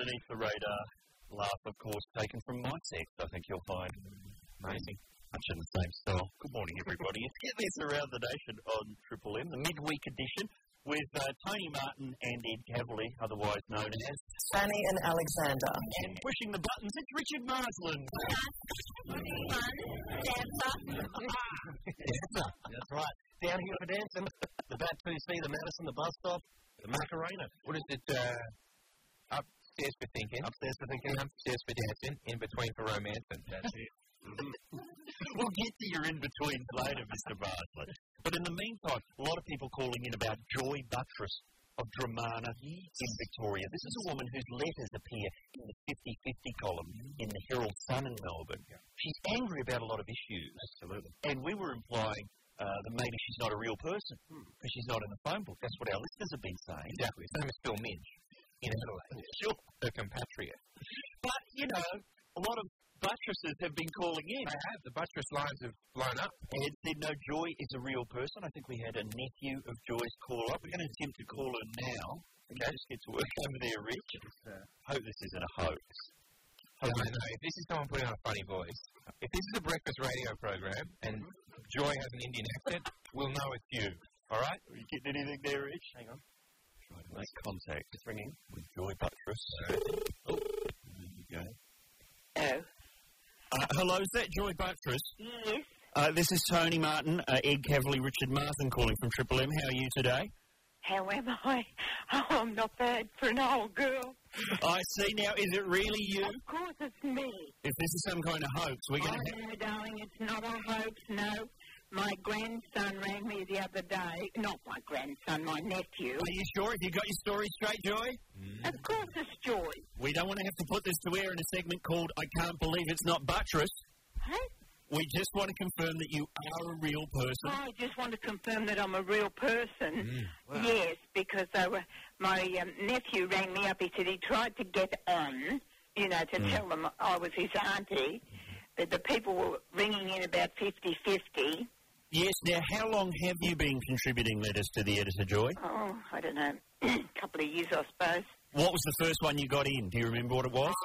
underneath the radar laugh, of course, taken from my sex, I think you'll find amazing. Much in the same style. Good morning, everybody. It's Get This Around the Nation on Triple M, the midweek edition, with Tony Martin and Ed Cavalier, otherwise known as Fanny and Alexander. And pushing the buttons, it's Richard Marsland. That's right. Down here for dancing. The Bat 2C, the Madison, the bus stop, the Macarena. What is it? Upstairs for thinking. Upstairs for thinking. Upstairs for dancing. In between for romancing. That's it. We'll get to your in-betweens later, Mr. Marsland. But in the meantime, a lot of people calling in about Joy Buttress of Dramana in Victoria. This is a woman whose letters appear in the 50-50 column in the Herald Sun in Melbourne. She's angry about a lot of issues. Absolutely. And we were implying that maybe she's not a real person because she's not in the phone book. That's what our listeners have been saying. Exactly. Same as Phil Minch in Adelaide. Sure. Her compatriot. But, you know, a lot of buttresses have been calling in. They have. The buttress lines have blown up. Ed said, no, Joy is a real person. I think we had a nephew of Joy's call up. We're going to attempt to call her now. Okay, just get to work over there, Rich. Hope this isn't a hoax. No, if this is someone putting on a funny voice, if this is a breakfast radio program and Joy has an Indian accent, we'll know it's you. All right? Are you getting anything there, Rich? Hang on. Try to make contact. It's ringing with Joy Buttress. Oh, there you go. Oh. Hello, is that Joy Buttress? Yes. This is Tony Martin, Ed Cavalier, Richard Marsden calling from Triple M. How are you today? How am I? Oh, I'm not bad for an old girl. I see now. Is it really you? Of course it's me. If this is some kind of hoax, we're going to... No, darling, it's not a hoax, no. My grandson rang me the other day. Not my grandson, my nephew. Are you sure? Have you got your story straight, Joy? Of course it's Joy. We don't want to have to put this to air in a segment called I Can't Believe It's Not Buttress. Huh? We just want to confirm that you are a real person. I just want to confirm that I'm a real person. Wow. Yes, because my nephew rang me up. He said he tried to get on, you know, to tell them I was his auntie. But the people were ringing in about 50-50. Yes, now how long have you been contributing letters to the editor, Joy? Oh, I don't know, a couple of years, I suppose. What was the first one you got in? Do you remember what it was?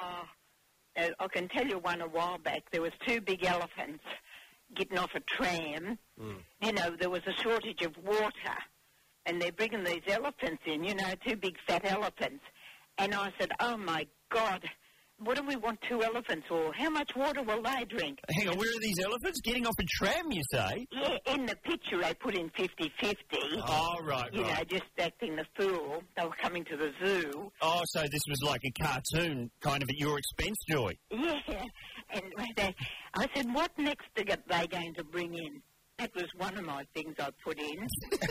I can tell you one a while back. There was two big elephants getting off a tram. You know, there was a shortage of water, and they're bringing these elephants in, you know, two big fat elephants. And I said, oh, my God, what do we want two elephants for? How much water will they drink? Hang on, where are these elephants? Getting off a tram, you say? Yeah, in the picture they put in 50-50. Oh, right, You know, just acting the fool. They were coming to the zoo. Oh, so this was like a cartoon, kind of at your expense, Joy? Yeah, and I said, what next are they going to bring in? That was one of my things I put in.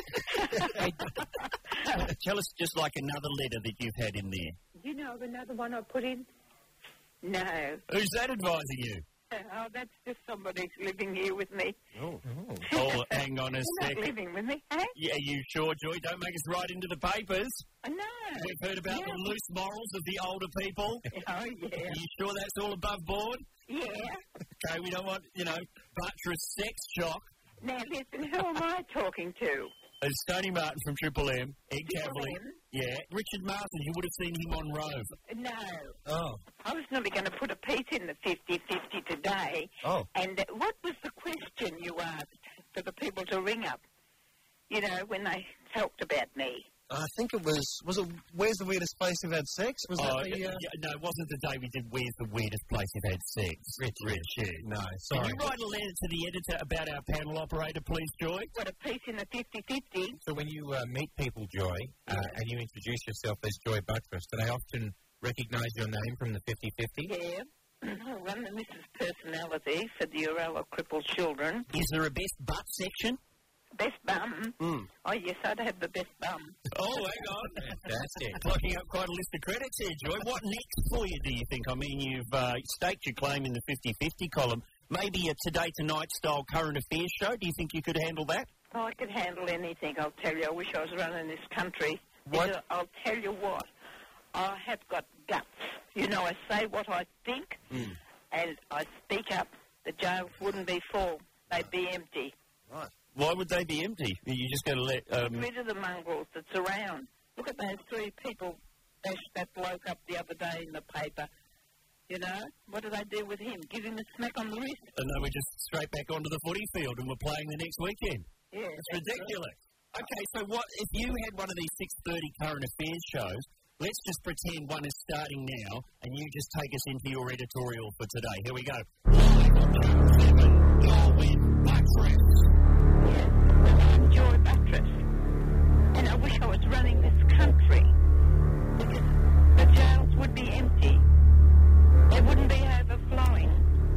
Tell us just like another letter that you've had in there. You know of another one I put in? No. Who's that advising you? Oh, that's just somebody living here with me. Oh, hang on a You're second. not living with me, eh? Yeah, you sure, Joy? Don't make us write into the papers. No. We've heard about the loose morals of the older people. Oh, yeah. Are you sure that's all above board? Yeah. Okay, we don't want, buttress sex shock. Now, listen, who am I talking to? It's Tony Martin from Triple M, Ed Triple Cavalier. M? Yeah. Richard Marsden, you would have seen him on Rove. No. Oh. I was nearly going to put a piece in the 50-50 today. Oh. And what was the question you asked for the people to ring up, you know, when they talked about me? I think it was it Where's the Weirdest Place You've Had Sex? Was that the... No, it wasn't the day we did Where's the Weirdest Place You've Had Sex. Rich, yeah. No, Can sorry. you write a letter to the editor about our panel operator, please, Joy? Got a piece in the 50-50. So when you meet people, Joy, and you introduce yourself as Joy Buttress, do they often recognise your name from the 50-50? Yeah. I run the Mrs. Personality for the Urella crippled children. Is there a best butt section? Best bum? Oh, yes, I'd have the best bum. Oh, hang on. Fantastic. Plucking up quite a list of credits here, Joy. What next for you, do you think? I mean, you've staked your claim in the 50-50 column. Maybe a Today Tonight style current affairs show. Do you think you could handle that? Oh, I could handle anything, I'll tell you. I wish I was running this country. What? Because I'll tell you what. I have got guts. You know, I say what I think, and I speak up. The jails wouldn't be full. They'd be empty. Right. Why would they be empty? You just got to let... Get rid of the mongrels that's around. Look at those three people bashed that bloke up the other day in the paper. You know, what did they do with him? Give him a smack on the wrist? And then we're just straight back onto the footy field and we're playing the next weekend. Yeah. It's ridiculous. Okay, so what if you had one of these 6:30 current affairs shows? Let's just pretend one is starting now, and you just take us into your editorial for today. Here we go. Live on Channel 7, Joy Buttress. Yes, well, I'm Joy Buttress. And I wish I was running this country. Because the jails would be empty. They wouldn't be overflowing.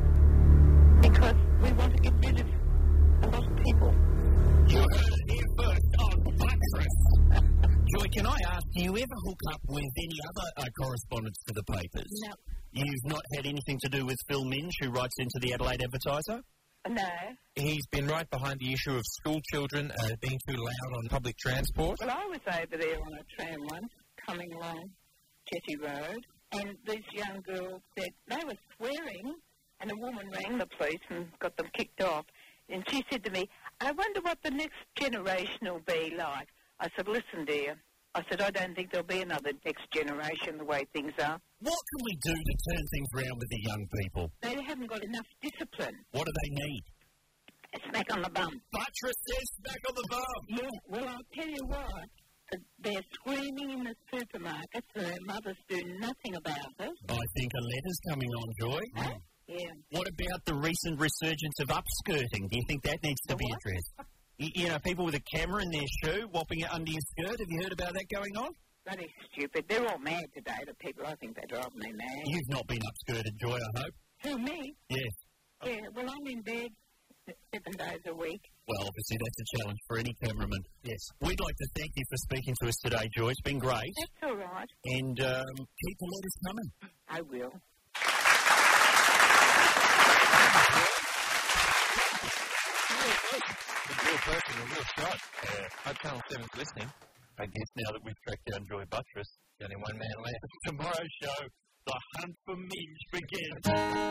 Because we want to get rid of a lot of people. You heard it here first on Buttress. Joy, can I ask, do you ever hook up with any other correspondents for the papers? No. You've not had anything to do with Phil Minge, who writes into the Adelaide Advertiser? No. He's been right behind the issue of school children being too loud on public transport. Well, I was over there on a tram once, coming along Jetty Road, and these young girls said they were swearing, and a woman rang the police and got them kicked off. And she said to me, I wonder what the next generation will be like. I said, listen, dear. I said, I don't think there'll be another next generation the way things are. What can we do to turn things around with the young people? They haven't got enough discipline. What do they need? A smack on the bum. Buttress says smack on the bum. Yeah, well, I'll tell you what. They're screaming in the supermarkets and their mothers do nothing about it. I think a letter's coming on, Joy. Huh? Yeah. What about the recent resurgence of upskirting? Do you think that needs to be what? addressed? You know, people with a camera in their shoe, whopping it under your skirt. Have you heard about that going on? Bloody stupid. They're all mad today, the people. I think they're driving me mad. You've not been upskirted, Joy, I hope. Who, me? Yes. Yeah, well, I'm in bed 7 days a week. Well, obviously that's a challenge for any cameraman. Yes. We'd like to thank you for speaking to us today, Joy. It's been great. That's all right. And keep the letters coming. I will. A real person, a real shot. Hope Channel 7's listening. I guess now that we've tracked down Joy Buttress, There's only one man left. tomorrow's show, the hunt for Minge begins.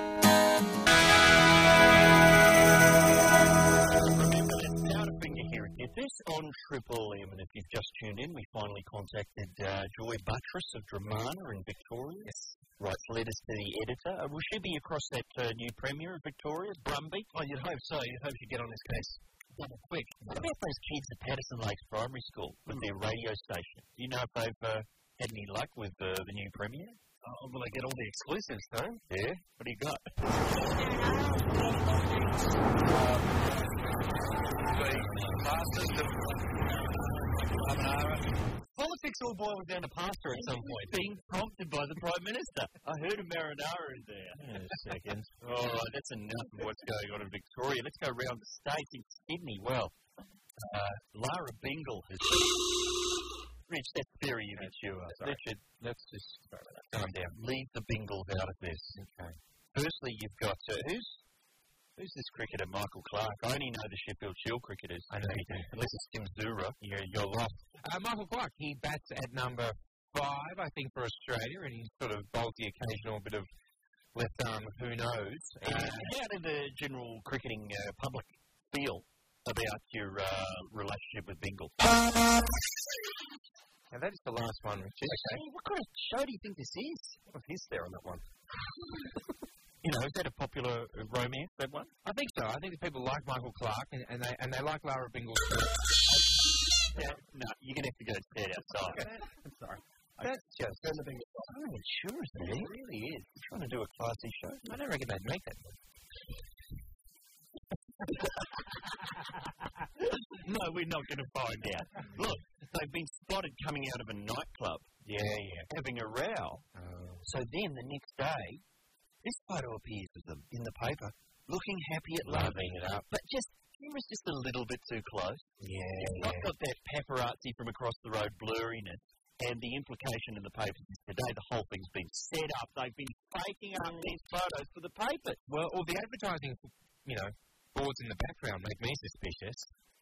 Remember, that's Powderfinger here at Get This on Triple M. And if you've just tuned in, we finally contacted Joy Buttress of Dramana in Victoria. Yes. Writes letters to the editor. Will she be across that new premier of Victoria, Brumby? Oh, you'd hope so. You'd hope she'd get on this case double quick. What about those kids at Patterson Lakes Primary School with their radio station? Do you know if they've had any luck with the new premier? Oh, will they get all the exclusives, though? Yeah. What do you got? Politics all boils down to pasta at some point. Being prompted by the Prime Minister. I heard a marinara in there. Hang on a second. All right, that's enough of what's going on in Victoria. Let's go around the states in Sydney. Well, Lara Bingle has... Rich, that's very immature. Richard, let's just calm down. Leave the Bingles out of this. Okay. Firstly, you've got... Who's this cricketer, Michael Clark? I only know the Sheffield Shield cricketers. I know you do. Unless it's Tim Zura. You're lost. Michael Clark, he bats at number 5, I think, for Australia, and he sort of bowls the occasional bit of left arm, who knows. How did the general cricketing public feel about your relationship with Bingle? Now, that is the last one, Richard. Okay. What kind of show do you think this is? What is there on that one? You know, is that a popular romance, that one? I think so. I think that people like Michael Clark, and they like Lara Bingle. No, you're going to have to go and stand outside. Okay. I'm sorry. That's just... Oh, it sure is. It really is. You're trying to do a classy show. I don't reckon they'd make that. No, we're not going to find out. Look, they've been spotted coming out of a nightclub. Yeah. Having a row. So then, the next day, this photo appears of them in the paper, looking happy at loving it up. But camera's just a little bit too close. It's not got that paparazzi from across the road blurriness. And the implication in the papers is today the whole thing's been set up. They've been faking up these photos for the papers. Well, the advertising, boards in the background make me suspicious.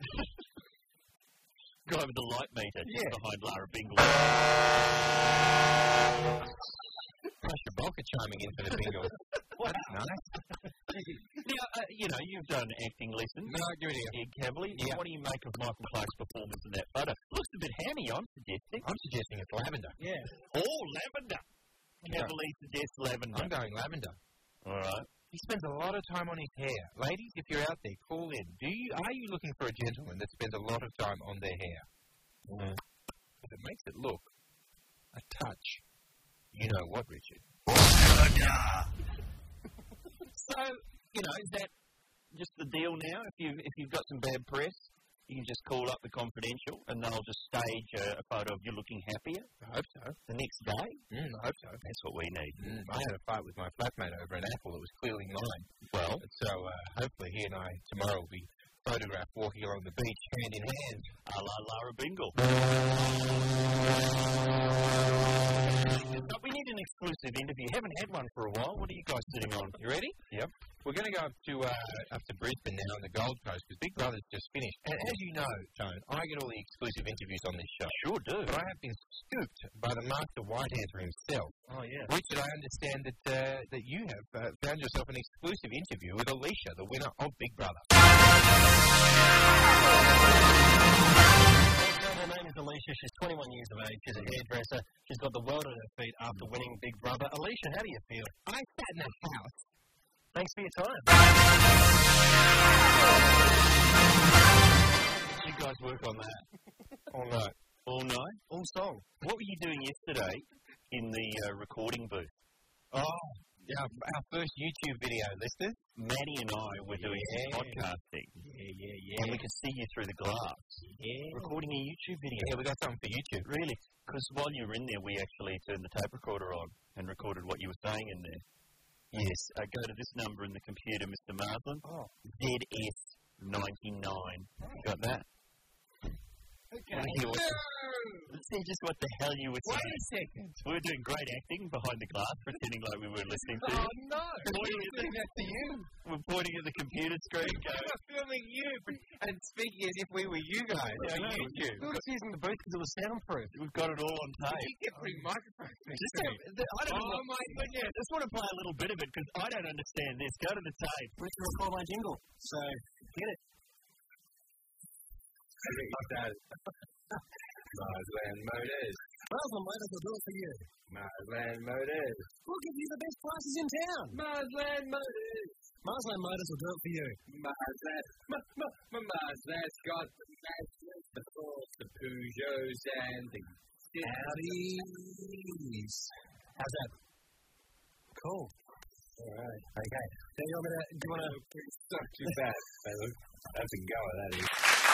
Guy with the light meter behind Lara Bingle. Pressure Bolka chiming in for the Bingles. Wow. That's nice. Now, You've done acting lessons. No, give it here. Ed Cavalier. Yeah. What do you make of Michael Clarke's performance in that photo? Looks a bit hammy, I'm suggesting. I'm suggesting it's lavender. Yeah. Oh, lavender. Cavalier suggests lavender. I'm going lavender. All right. He spends a lot of time on his hair. Ladies, if you're out there, call in. Are you looking for a gentleman that spends a lot of time on their hair? If it makes it look a touch, you know what, Richard? So, is that just the deal now? If you've got some bad press, you can just call up the Confidential and they'll just stage a photo of you looking happier. I hope so. The next day? I hope so. That's what we need. I had a fight with my flatmate over an apple that was clearly mine. Well, so hopefully he and I tomorrow will be photographed walking along the beach hand in hand. a la Lara Bingle. But we need an exclusive interview. Haven't had one for a while. What are you guys sitting on? You ready? Yep. We're going to go up to Brisbane now on the Gold Coast because Big Brother's just finished. And as you know, Tone, I get all the exclusive interviews on this show. Sure do. But I have been scooped by the Master Whitehander himself. Oh, yeah. Richard, I understand that you have found yourself an exclusive interview with Alicia, the winner of Big Brother. Her name is Alicia. She's 21 years of age. She's a hairdresser. She's got the world at her feet after winning Big Brother. Alicia, how do you feel? I sat in a house. Thanks for your time. You guys work on that All night. all night? All song. What were you doing yesterday in the recording booth? Oh, yeah, our first YouTube video, listeners. Maddie and I were doing some podcasting. Yeah. And we could see you through the glass. Recording a YouTube video. Yeah, we got something for YouTube. Really? Because while you were in there, we actually turned the tape recorder on and recorded what you were saying in there. Yes. Go to this number in the computer, Mr. Marsland. Oh. ZS99. You got that? Okay. Let's see just what the hell you were saying. Wait a second. We were doing great acting behind the glass, pretending like we were listening to Oh, you. no. Pointing We're doing that to you. We're pointing at the computer screen going, We're filming you and speaking as if we were you guys on YouTube. We were just using the booth because it was soundproof. we've got it all on tape. You get putting microphones next Just to me. I don't know. Oh, my goodness. I just want to play a little bit of it because I don't understand this. Go to the tape. We can record my jingle. So, get it. Marsland Motors. Marsland Motors will do it for you. Marsland Motors. We'll give you the best prices in town. Marsland Motors. Marsland Motors will do it for you. Marsland's got the Mazdas, the Fords, the Peugeots, and the Audis. How's that? Cool. All right. Okay. Now do you want to... It's not too bad. That's a go, that is.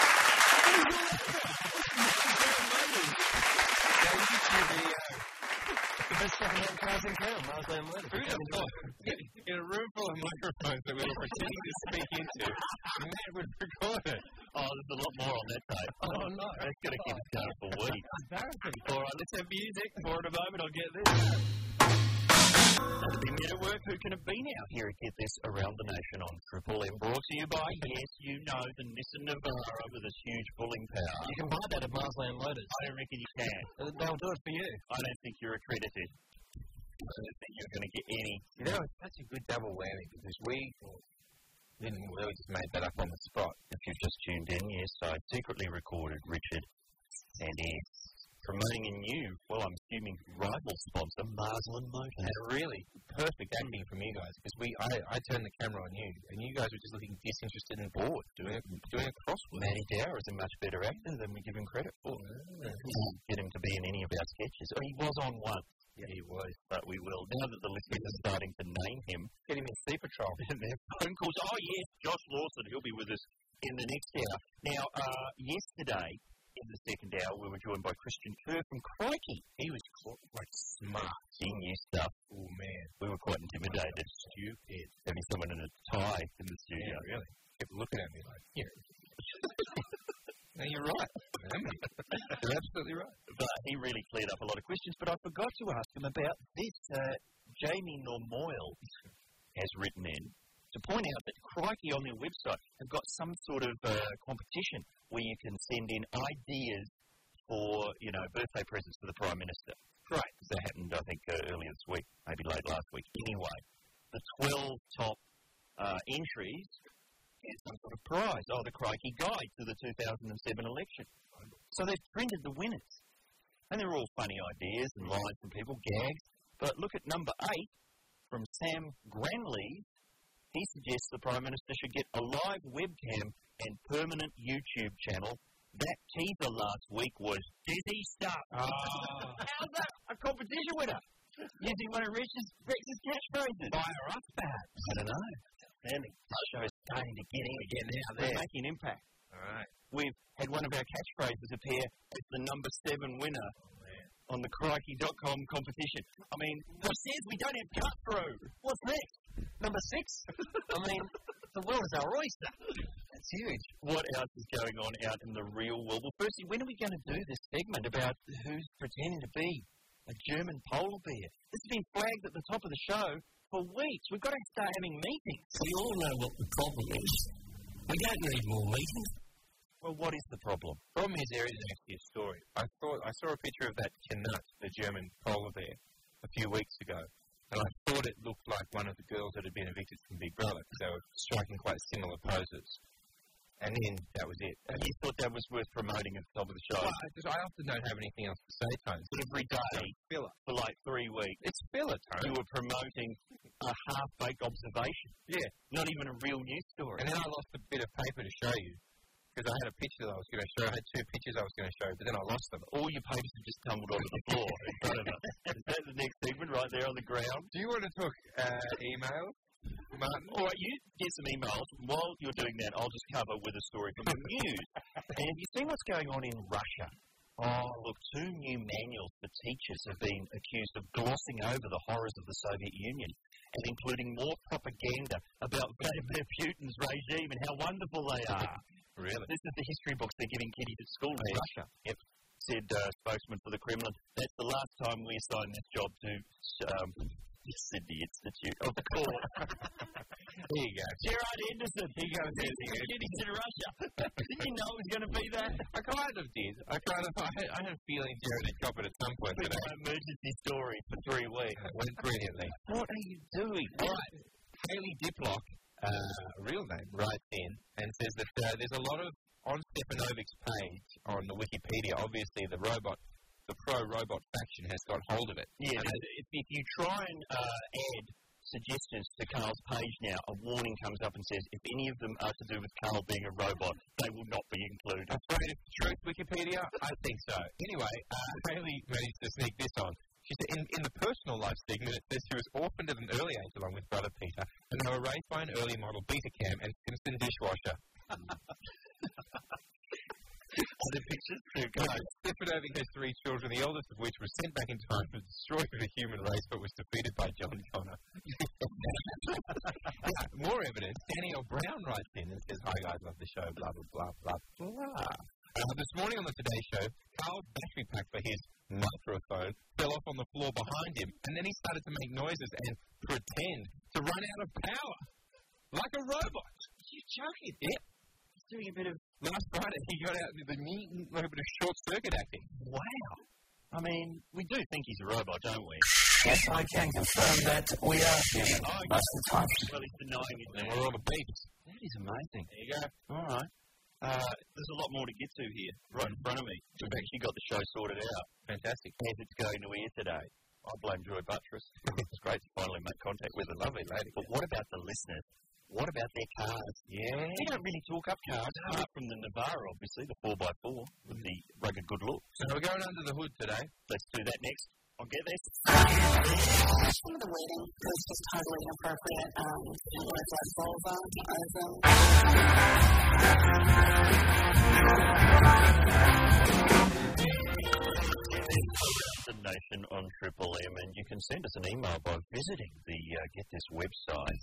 The best second-hand cars in town, Marsland Motors. In a room full of microphones that we were pretending to speak into, Matt would record it. Oh, there's a lot more on that tape. Oh, no. That's going to keep us going for weeks. Embarrassing. All right, let's have music. More in a moment. I'll get this. That'd be Men at Work. Who can have been out here at Get This Around the Nation on Triple M? Brought to you by, yes, you know, the Nissan Navara with its huge pulling power. You can buy that at Marsland Motors. I don't reckon you can. They'll do it for you. I don't think you're accredited. I don't think you're going to get any. You know, it's such a good double whammy because we just made that up on the spot. If you've just tuned in, yes, I secretly recorded Richard and Ed promoting a new, well, I'm assuming rival sponsor, Marsland Motors. And really perfect acting from you guys because I turned the camera on you and you guys were just looking disinterested and bored doing a crossword. Matty Dower is a much better actor than we give him credit for. We'll get him to be in any of our sketches. Oh, he was on one. Yeah, he was. But we will. Now that the listeners are starting to name him, Get him in Sea Patrol. and their phone calls, oh yes, Josh Lawson, he'll be with us in the next hour. Now, yesterday, in the second hour, we were joined by Christian Kerr from Crikey. He was like smart. He knew stuff. Oh, man. We were quite intimidated. Stupid. Having someone in a tie in the studio. Yeah, really. Kept looking at me like, yeah. No, you're right. You're absolutely right. But he really cleared up a lot of questions. But I forgot to ask him about this. Jamie Normoyle has written in to point out that Crikey on their website have got some sort of competition where you can send in ideas for, birthday presents for the Prime Minister. Right. That happened, I think, earlier this week, maybe late last week. Anyway, the 12 top entries get some sort of prize. Oh, the Crikey Guide to the 2007 election. So they've printed the winners. And they're all funny ideas and lines from people, gags. But look at number 8 from Sam Granley. He suggests the Prime Minister should get a live webcam and permanent YouTube channel. That teaser last week was dizzy stuff. How's that a competition winner? Using one of Rich's catchphrases. Fire up that. I don't know. This show's starting to get in again now. They're making an impact. All right. We've had one of our catchphrases appear as the number 7 winner on the Crikey.com competition. I mean, who says we don't have cut through? What's next? Number 6? I mean, the world is our oyster. That's huge. What else is going on out in the real world? Well, firstly, when are we going to do this segment about who's pretending to be a German polar bear? This has been flagged at the top of the show for weeks. We've got to start having meetings. We all know what the problem is. We don't need more meetings. Well, what is the problem? The problem is there is actually a story. I saw a picture of that Knut, the German polar bear, a few weeks ago, and I thought it looked like one of the girls that had been evicted from Big Brother, because they were striking quite similar poses. And then that was it. And you thought that was worth promoting at the top of the show? Well, I often don't have anything else to say, Tony. Every day filler for like 3 weeks. It's filler, Tony. You were promoting a half-baked observation. Yeah. Not even a real news story. And then I lost a bit of paper to show you, because I had a picture that I was going to show. I had 2 pictures I was going to show, but then I lost them. All your papers have just tumbled onto the floor in front of us. Is that the next segment right there on the ground? Do you want to talk email, Martin? All right, you get some emails. While you're doing that, I'll just cover with a story from the news. And have you seen what's going on in Russia? Oh, look, 2 new manuals for teachers have been accused of glossing over the horrors of the Soviet Union and including more propaganda about Vladimir Putin's regime and how wonderful they are. Really? This is the history books they're giving kiddies at school in Russia. Yep. Said spokesman for the Kremlin. That's the last time we assign this job to Sydney Institute of the Court. There you go. Gerard Henderson. He goes, kiddies in Russia. Didn't you know it was going to be that? I kind of did. I had a feeling Gerard would cop it at some point today. An emergency story for 3 weeks. It went brilliantly. What are you doing? All right. Haley Diplock, real name, writes in and says that there's a lot of, on Stepanovic's page on the Wikipedia, obviously the pro-robot faction has got hold of it. Yeah, if you try and add suggestions to Carl's page now, a warning comes up and says, if any of them are to do with Carl being a robot, they will not be included. Afraid of truth, Wikipedia? I think so. Anyway, Haley managed to sneak this on. She said, in the personal life segment, it says she was orphaned at an early age along with brother Peter, and they were raised by an early model Betacam and Simpson dishwasher. Other pictures? Stefanovic has 3 children, the eldest of which was sent back in time to destroy the human race, but was defeated by John Connor. More evidence. Danielle Brown writes in and says, "Hi guys, love the show, blah, blah, blah, blah, blah." This morning on the Today Show, Carl's battery pack for his microphone fell off on the floor behind him, and then he started to make noises and pretend to run out of power. Like a robot. You're joking. Yep. He's doing a bit of... Last Friday, he got out with a bit of short-circuit acting. Wow. I mean, we do think he's a robot, don't we? Yes, I can confirm that we are human most of the time. Well, he's denying it. And we're all the beeps. That is amazing. There you go. All right. There's a lot more to get to here, right in front of me. We've actually got the show sorted out. Fantastic. As it's going to air today. I blame Joy Buttress. It's great to finally make contact with a lovely lady. But what about the listeners? What about their cars? Yeah. We don't really talk up cars, apart from the Navara, obviously, the 4x4, with the rugged good look. So we're going under the hood today. Let's do that next. I'll get this. Some of the waiting was just totally inappropriate. Words like vulva, ovum. The Nation on Triple M, and you can send us an email by visiting the Get This website,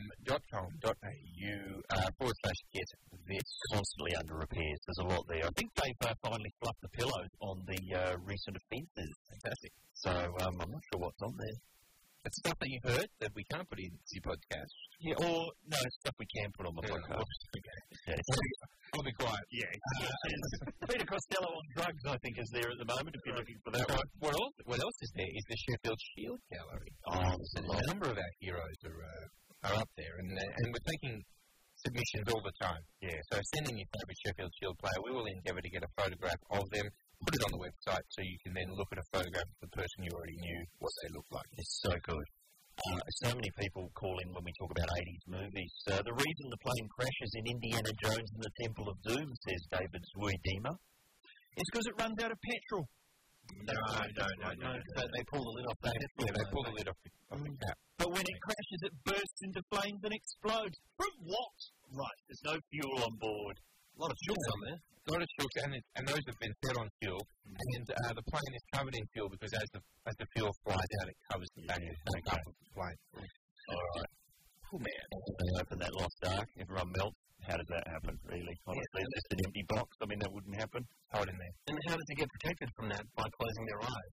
triplem.com.au/get-this. Constantly under repairs. There's a lot there. I think they've finally fluffed the pillows on the recent offences. Fantastic. So I'm not sure what's on there. It's stuff that you've heard that we can't put in the podcast. Yeah, or no, it's stuff we can put on the podcast. Okay. I'll be quiet. Yeah. Peter Costello on drugs, I think, is there at the moment, if you're looking for that one. What else is there is the Sheffield Shield Gallery. Oh, a number of our heroes are are up there, and we're taking submissions all the time. Yeah, so send in your favourite Sheffield Shield player. We will endeavour to get a photograph of them, put it on the website so you can then look at a photograph of the person you already knew what they look like. It's so good. So many people call in when we talk about 80s movies. The reason the plane crashes in Indiana Jones and the Temple of Doom, says David Zuidema, is because it runs out of petrol. No. So they pull the lid off that. Yeah, they pull the lid off the cap. But when it crashes, it bursts into flames and explodes. From what? Right, there's no fuel on board. A lot of fuel on there. A lot of fuel, and those have been fed on fuel. And the plane is covered in fuel because as the fuel flies out, it covers the back up of the plane. All right. Oh, man. They open that lost ark, everyone melts. How does that happen, really? Honestly, it's just an empty box. I mean, that wouldn't happen. Throw it in there. And how does it get protected from that? By closing their eyes.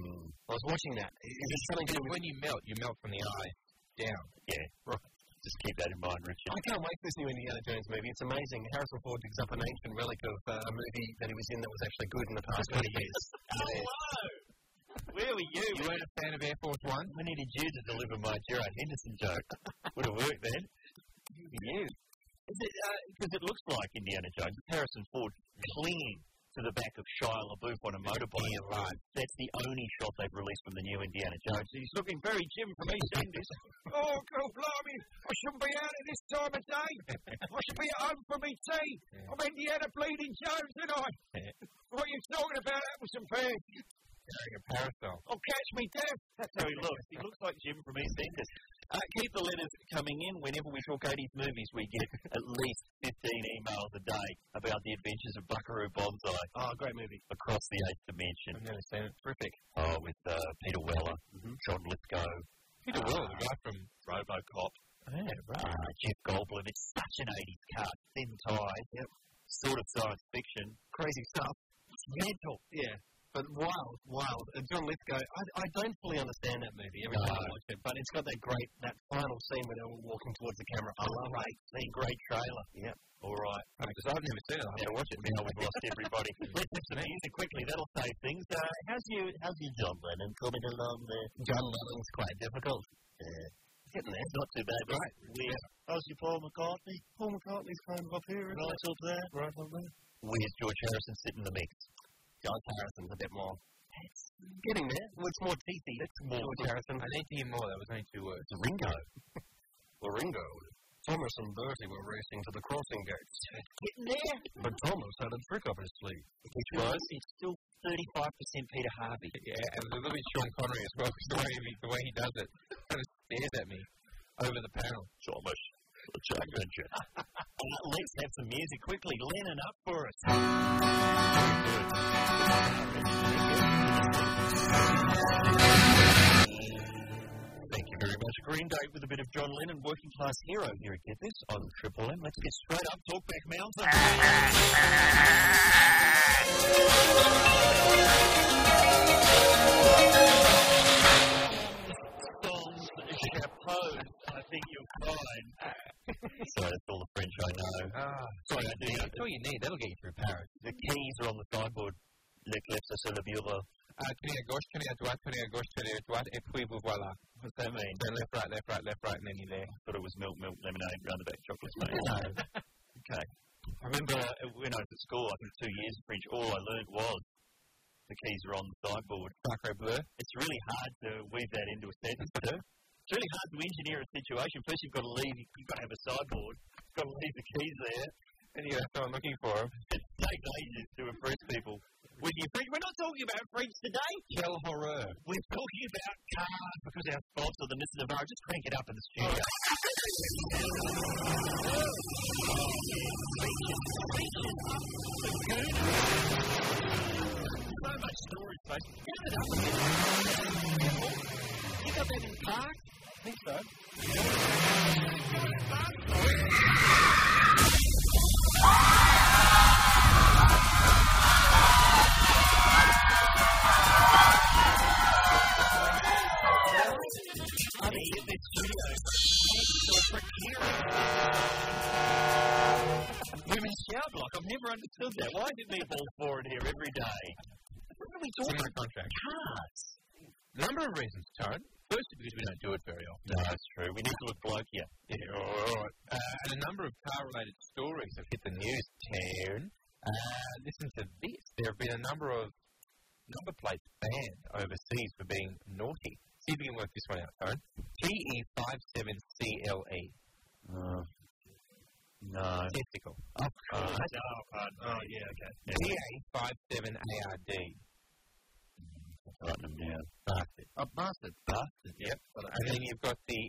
I was watching that. When you melt from the eye down. Yeah. Right. Just keep that in mind, Richard. I can't wait for this new Indiana Jones movie. It's amazing. Harrison Ford digs up an ancient relic of a movie that he was in that was actually good in the past 20 years. Hello! Where were you? You weren't a fan of Air Force One? I needed you to deliver my Gerard Henderson joke. Would have worked then. You. Because it looks like Indiana Jones. Harrison Ford clinging to the back of Shia LaBeouf on a motorbike. Yeah, right. That's the only shot they've released from the new Indiana Jones. He's looking very Jim from EastEnders. Oh, God, blimey. I shouldn't be out at this time of day. I should be at home for me tea. I'm Indiana Bleeding Jones, ain't I? What are you talking about, apples and pears? Carrying a parasol. Oh, catch me deaf. That's how he looks. He looks like Jim from EastEnders. Keep the letters coming in. Whenever we talk 80s movies, we get at least 15 emails a day about the adventures of Buckaroo Banzai. Oh, great movie. Across the 8th dimension. I've never seen it. Terrific. Oh, with Peter Weller, John Lithgow. Peter Weller, the guy from RoboCop. Yeah, right. Jeff Goldblum. It's such an 80s cast. Thin ties. Yep. Sort of science fiction. Crazy stuff. It's mental. Yeah. But wild. John Lithgow, I don't fully understand that movie every time I watch it, but it's got that final scene where they're all walking towards the camera. I love it. Great trailer. Yep. All right. Because I've never seen it. I've never watched it. Now we've lost everybody. Let's have some music quickly. That'll save things. How's your John Lennon coming along there? John Lennon's quite difficult. Yeah. Getting there. Not too bad, right? How's your Paul McCartney? Paul McCartney's kind of up here. Right up there. Right up there. Where's George Harrison sitting in the mix? George Harrison's a bit more. It's getting there. Well, it's more teethy. It's more George Harrison. I need to hear more. That was only 2 words. It's Ringo. Well, Ringo. Thomas and Bertie were racing to the crossing gates. Getting there. But Thomas had a trick up his sleeve. Which was? It's still 35% Peter Harvey. Yeah, and a little bit Sean Connery as well. The way he does it. Kind of stares at me over the panel. Thomas. Let's have some music quickly. Lennon up for us. Thank you very much. Green Day with a bit of John Lennon, Working Class Hero here at Get This on Triple M. Let's get straight up. Talkback Mountain. Songs, chapeaux. I think you'll find. So that's all the French I know. Sorry, that's all you need. That'll get you through Paris. The keys are on the sideboard. Le clef, c'est sur le bureau. Tournez à gauche, tournez à droite, tournez à gauche, tournez à droite, et puis vous voilà. What's that mean? Then left, right, and then you're there. I thought it was milk, lemonade, round the back chocolates, mate. Okay. I remember when I was at school, I think 2 years of French, all I learned was the keys are on the sideboard. Sacre bleu. It's really hard to weave that into a sentence, too. It's really hard to engineer a situation. First, you've got to have a sideboard. You've got to leave the keys there. And you have someone looking for them. It takes ages to impress people. With your French, we're not talking about French today. Quel horreur. We're talking about cars because our sponsor, the Mr. Navarro, just crank it up in the studio. So much storage space. Get it up. You got that in park? I think so. Women's shower block. I've never understood that. Why is it people for it here every day? What are we talking about? Contract. Cars. Number of reasons, Tone. supposed to because we don't do it very often. No, that's true. We need to look blokier. Yeah, all right. And a number of car-related stories have hit the news, Taryn. Listen to this. There have been a number of number plates banned overseas for being naughty. See if you can work this one out, phone. TE57CLE. No. Testicle. Oh, yeah, okay. TA57ARD. Writing them down. Bastard. Oh, bastard. Bastard, yep. And then you've got the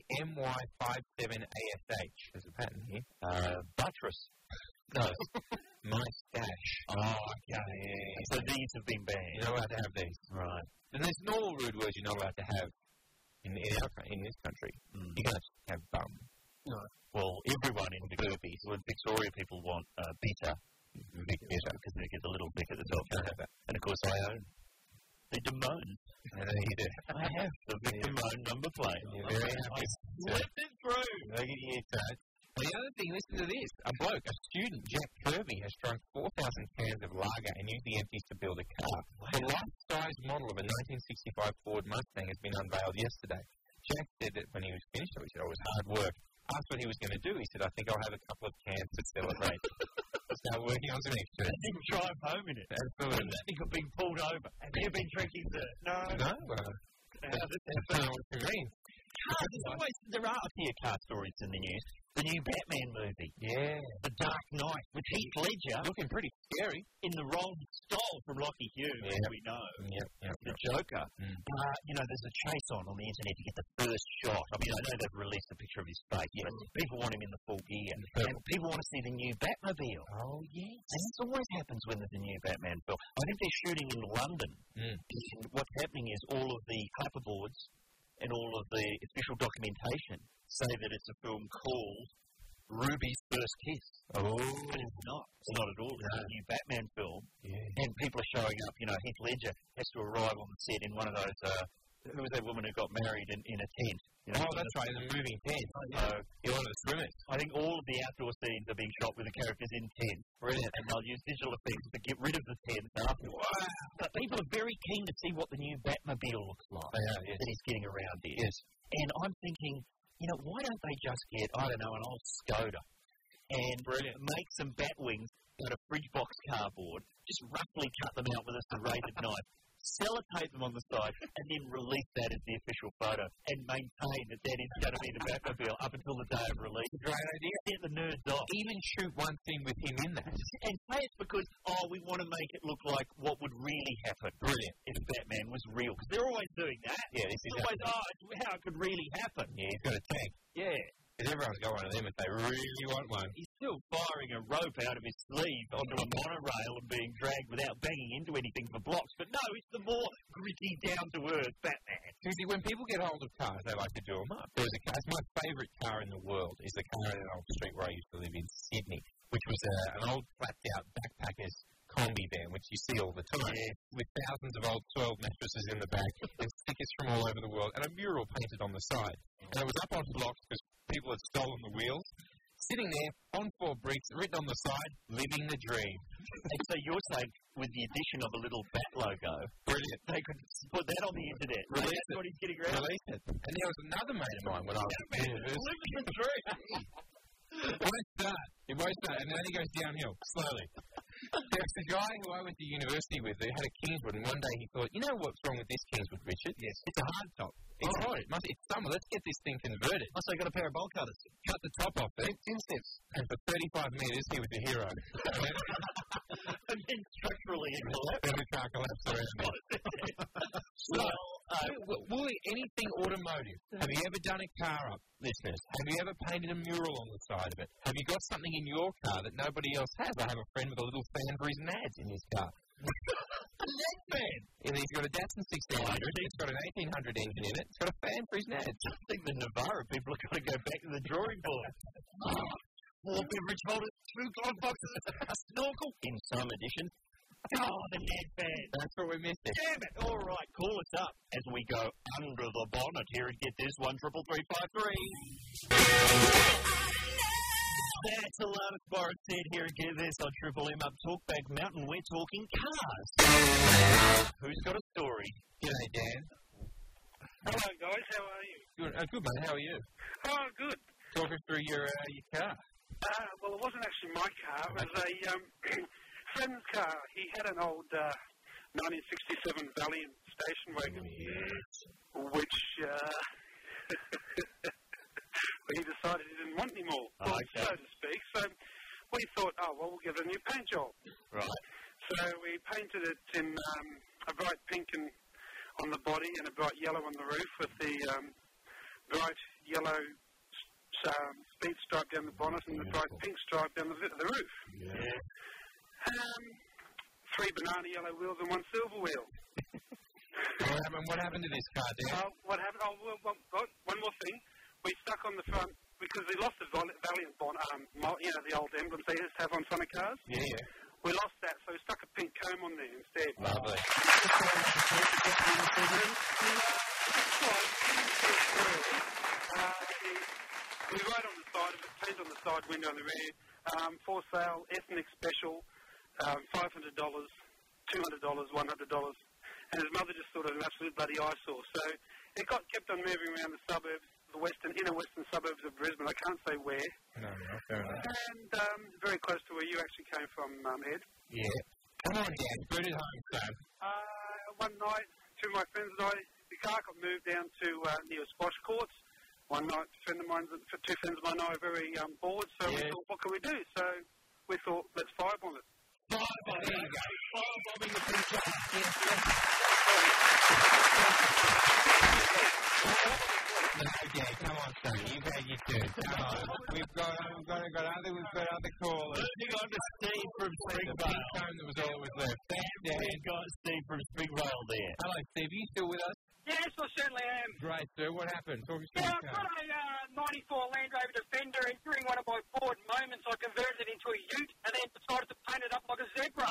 MY57ASH. There's a pattern here. Buttress. No. My stash. Oh, okay. Yeah. So these have been banned. You're not allowed to have these. Right. And there's normal rude words you're not allowed to have in this country. You can't have bum. No. Well, everyone in Victoria people want bitter. Big bitter, because they get the little bick at the top. Can't have that. And of course I own the Damone. And then you do. I have the Damone number plate. You're very happy. I slipped it through. Look at you, Toad. The other thing, listen to this. A bloke, a student, Jack Kirby, has drunk 4,000 cans of lager and used the empties to build a car. The life-size model of a 1965 Ford Mustang has been unveiled yesterday. Jack said that when he was finished, he said, it was hard work. Asked what he was going to do. He said, I think I'll have a couple of cans to celebrate. Start working on some extras. You can drive home in it. Absolutely. I think I've been pulled over. Have you been drinking, sir? No. That's what you mean. There are a few car stories in the news. The new Batman movie. Yeah. The Dark Knight with Heath Ledger. Looking pretty scary. In the role he stole from Rocky Hume, as we know. The Joker. There's a chase on the internet to get the first shot. I mean, I know they've released a picture of his face, but people want him in the full gear. And people want to see the new Batmobile. Oh, yes. And this always happens when there's a new Batman film. I think they're shooting in London. And what's happening is all of the hyperboards and all of the official documentation say that it's a film called Ruby's First Kiss. Oh. But it's not. It's not at all. It's a new Batman film. Yeah. And people are showing up. Heath Ledger has to arrive on the set in one of those, who was that woman who got married in a tent? That's right, in a moving tent. You're one of the swimmers. I think all of the outdoor scenes are being shot with the characters in tents. Brilliant. And they'll use digital effects to get rid of the tents afterwards. Wow. But people are very keen to see what the new Batmobile looks like. That he's getting around here. Yes. And I'm thinking, why don't they just get, an old Skoda and make some bat wings out of fridge box cardboard, just roughly cut them out with a serrated knife, sellotape them on the side, and then release that as the official photo and maintain that is going to be the Batmobile up until the day of release. Great idea. Get the nerds off. Even shoot one thing with him in that. And say it's because, we want to make it look like what would really happen. Brilliant. If Batman was real. Because they're always doing that. Yeah, this is always, it's how it could really happen. Yeah, he's got a tank. Yeah. Because everyone's got one of them if they really want one. He's still firing a rope out of his sleeve onto a monorail and being dragged without banging into anything for blocks. But no, it's the more gritty, down-to-earth Batman. See, when people get hold of cars, they like to do them up. There was a car, it's my favourite car in the world, is the car in an old street where I used to live in Sydney, which was an old flapped-out backpackers combi van, which you see all the time, with thousands of old soiled mattresses in the back and stickers from all over the world, and a mural painted on the side. And it was up on blocks because people had stolen the wheels. Sitting there on 4 bricks, written on the side, living the dream. And so you're saying, with the addition of a little bat logo, brilliant, they could put that on the internet. That's what he's getting around. Release it. And there was another mate of mine when I was at university. Living the dream. It won't start, and then it goes downhill, slowly. There was a guy who I went to university with who had a Kingswood, and one day he thought, you know what's wrong with this Kingswood, Richard? Yes. It's a hard top. It's hot. It's summer. Let's get this thing converted. So you got a pair of bolt cutters. Cut the top off there, 10 steps. And for 35 metres, he was a hero. And then structurally it collapsed. Then the car collapsed around me. Wooly, anything automotive. Have you ever done a car up, listeners? Have you ever painted a mural on the side of it? Have you got something in your car that nobody else has? I have a friend with a little fan for his nads in his car. A nad fan? And he's got a Datsun 1600. It's got an 1800 engine in it. It's got a fan for his nads. I think the Navara people are going to go back to the drawing board. 4 beverage holders, 2 glove boxes, a snorkel in some edition. Oh, the Ned fan. That's what we missed. Damn it. All right, call us up as we go under the bonnet here and get this 13353. That's a lot of Forrest said here and get this on Triple M up Talkback Mountain. We're talking cars. Who's got a story? G'day, Dan. Hello, guys. How are you? Good, good mate. How are you? Oh, good. Talk us through your car. Well, it wasn't actually my car. It was a friend's car. He had an old 1967 Valiant station wagon, which he decided he didn't want anymore, so to speak. So we thought, we'll give it a new paint job. Right. So we painted it in a bright pink on the body and a bright yellow on the roof, with the bright yellow speed stripe down the bonnet and the bright pink stripe down the roof. Yeah. 3 banana yellow wheels and 1 silver wheel. What happened to this car, Dan? What happened? One more thing. We stuck on the front, because we lost the Valiant bonnet, the old emblems they used to have on front of cars. Yeah. We lost that, so we stuck a pink comb on there instead. Lovely. We wrote on the side of it, paint on the side window on the rear, for sale, ethnic special, $500, $200, $100, and his mother just thought it was an absolute bloody eyesore. So it got kept on moving around the suburbs, the inner western suburbs of Brisbane. I can't say where. No, fair enough. And very close to where you actually came from, Ed. Yeah. Come on, Dan. Bring it home, son. One night, two of my friends and I, the car got moved down to near squash courts. One night, two friends of mine and I were very bored, so we thought, what can we do? So we thought, let's firebomb it. Firebomb, there you go. Firebombing the pink car. Okay, come on, son. You've had your turn. Come on. We've got other callers. Moving on to Steve from Springvale. The pink cone that was all that was left. We've got Steve from Springvale there. Hello, Steve. Are you still with us? Yes, I certainly am. Great, sir. What happened? Talk us through Yeah, your I've car. got a 94 Land Rover Defender, and during one of my bored moments, I converted it into a ute and then decided to paint it up like a zebra.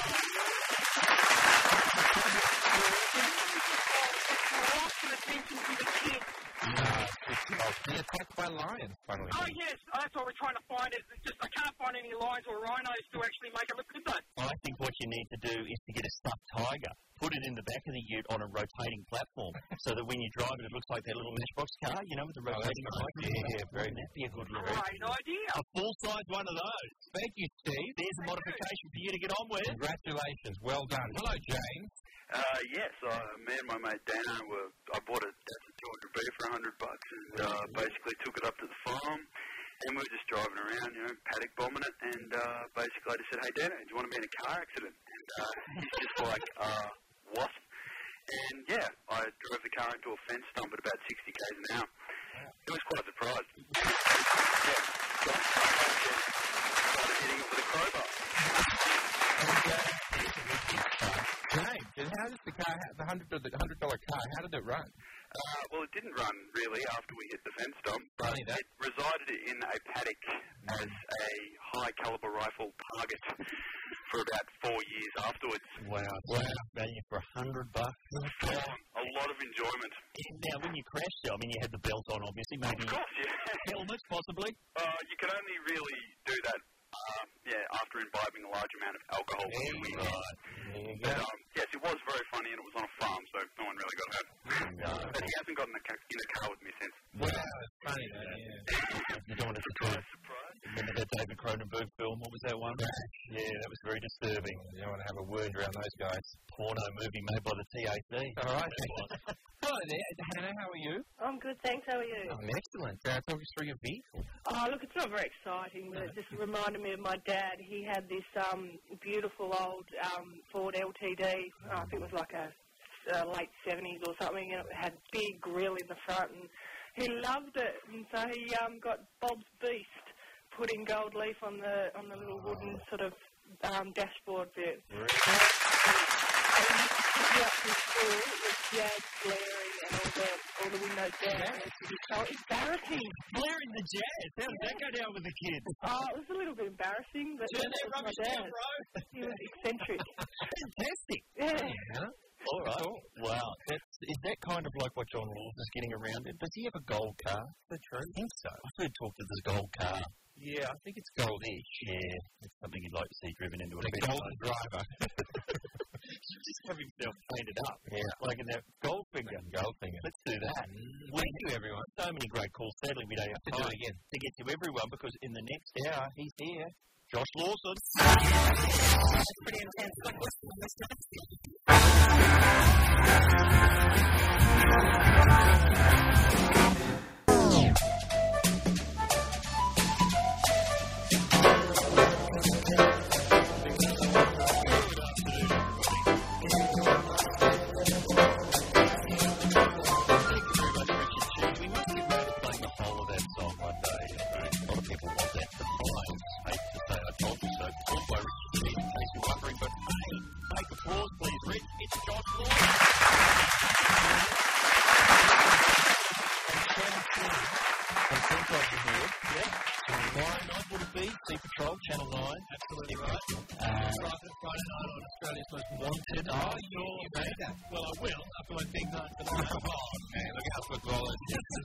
Attention to the kids. Been attacked by lions, funnily. Oh, yes, that's what we're trying to find. I can't find any lions or rhinos to actually make it look good, though. I think what you need to do is to get a stuffed tiger, put it in the back of the ute on a rotating platform, so that when you drive it, it looks like that little matchbox car, with the rotating tiger. Yeah, very That'd be a good look. Great idea. A full-size one of those. Thank you, Steve. There's a modification for you to get on with. Congratulations. Well done. Hello, James. Yes, me and my mate Dano I bought a Datsun 200B for $100 and basically took it up to the farm, and we were just driving around, paddock bombing it, and basically I just said, hey Dano, do you want to be in a car accident? And he's just like, what? And yeah, I drove the car into a fence stump at about 60 k's an hour. It was quite a surprise. Started hitting it with a crowbar. James, and how does the car, the $100 car, how did it run? Well, it didn't run really after we hit the fence stump, but it resided in a paddock as a high-caliber rifle target for about 4 years afterwards. Wow. Value for $100. A lot of enjoyment. Now, when you crashed it, you had the belt on, obviously. Maybe of course, yeah. Helmets, possibly? You can only really do that after imbibing a large amount of alcohol. But, yes, it was very funny, and it was on a farm, so no one really got hurt. But he hasn't gotten in a car with me since. Wow, that's funny, though, yeah. You don't want to surprise. Remember that David Cronenberg film? What was that one? Yeah, that was very disturbing. You don't want to have a word around those guys. Porno movie made by the TAC. All right. Hello there. Hannah, how are you? I'm good, thanks. How are you? I'm excellent. Talk us through your vehicle. Oh, look, it's not very exciting, but it just reminded me of my dad. He had this beautiful old Ford LTD. I think it was like a late 70s or something, and it had a big grille in the front, and he loved it. And so he got Bob's Beast put in gold leaf on the little wooden sort of dashboard bit. Up to school with jazz blaring and all the windows down. It was so embarrassing. Blaring the jazz? How did that go down with the kids? It was a little bit embarrassing, but that was my dad. He was eccentric. Fantastic. Yeah. All right. Wow. Is that kind of like what John Laws is getting around in? Does he have a gold car? That's true. I think so. I've heard talk of this gold car. Yeah, I think it's goldish. Yeah. It's something you'd like to see driven into a golden driver. just have himself painted up. Yeah. Like in that Goldfinger. Let's do that. Thank you, everyone. So many great calls. Sadly, we don't have To do time it again. to get to everyone because in the next hour, he's here. Josh Lawson. That's pretty intense. Like, what's Sea Patrol, Channel 9. Absolutely right. Friday night on Australia's Most Wanted. Oh, you made that. Well, I will after my big night tonight. Okay, look out for Gollum.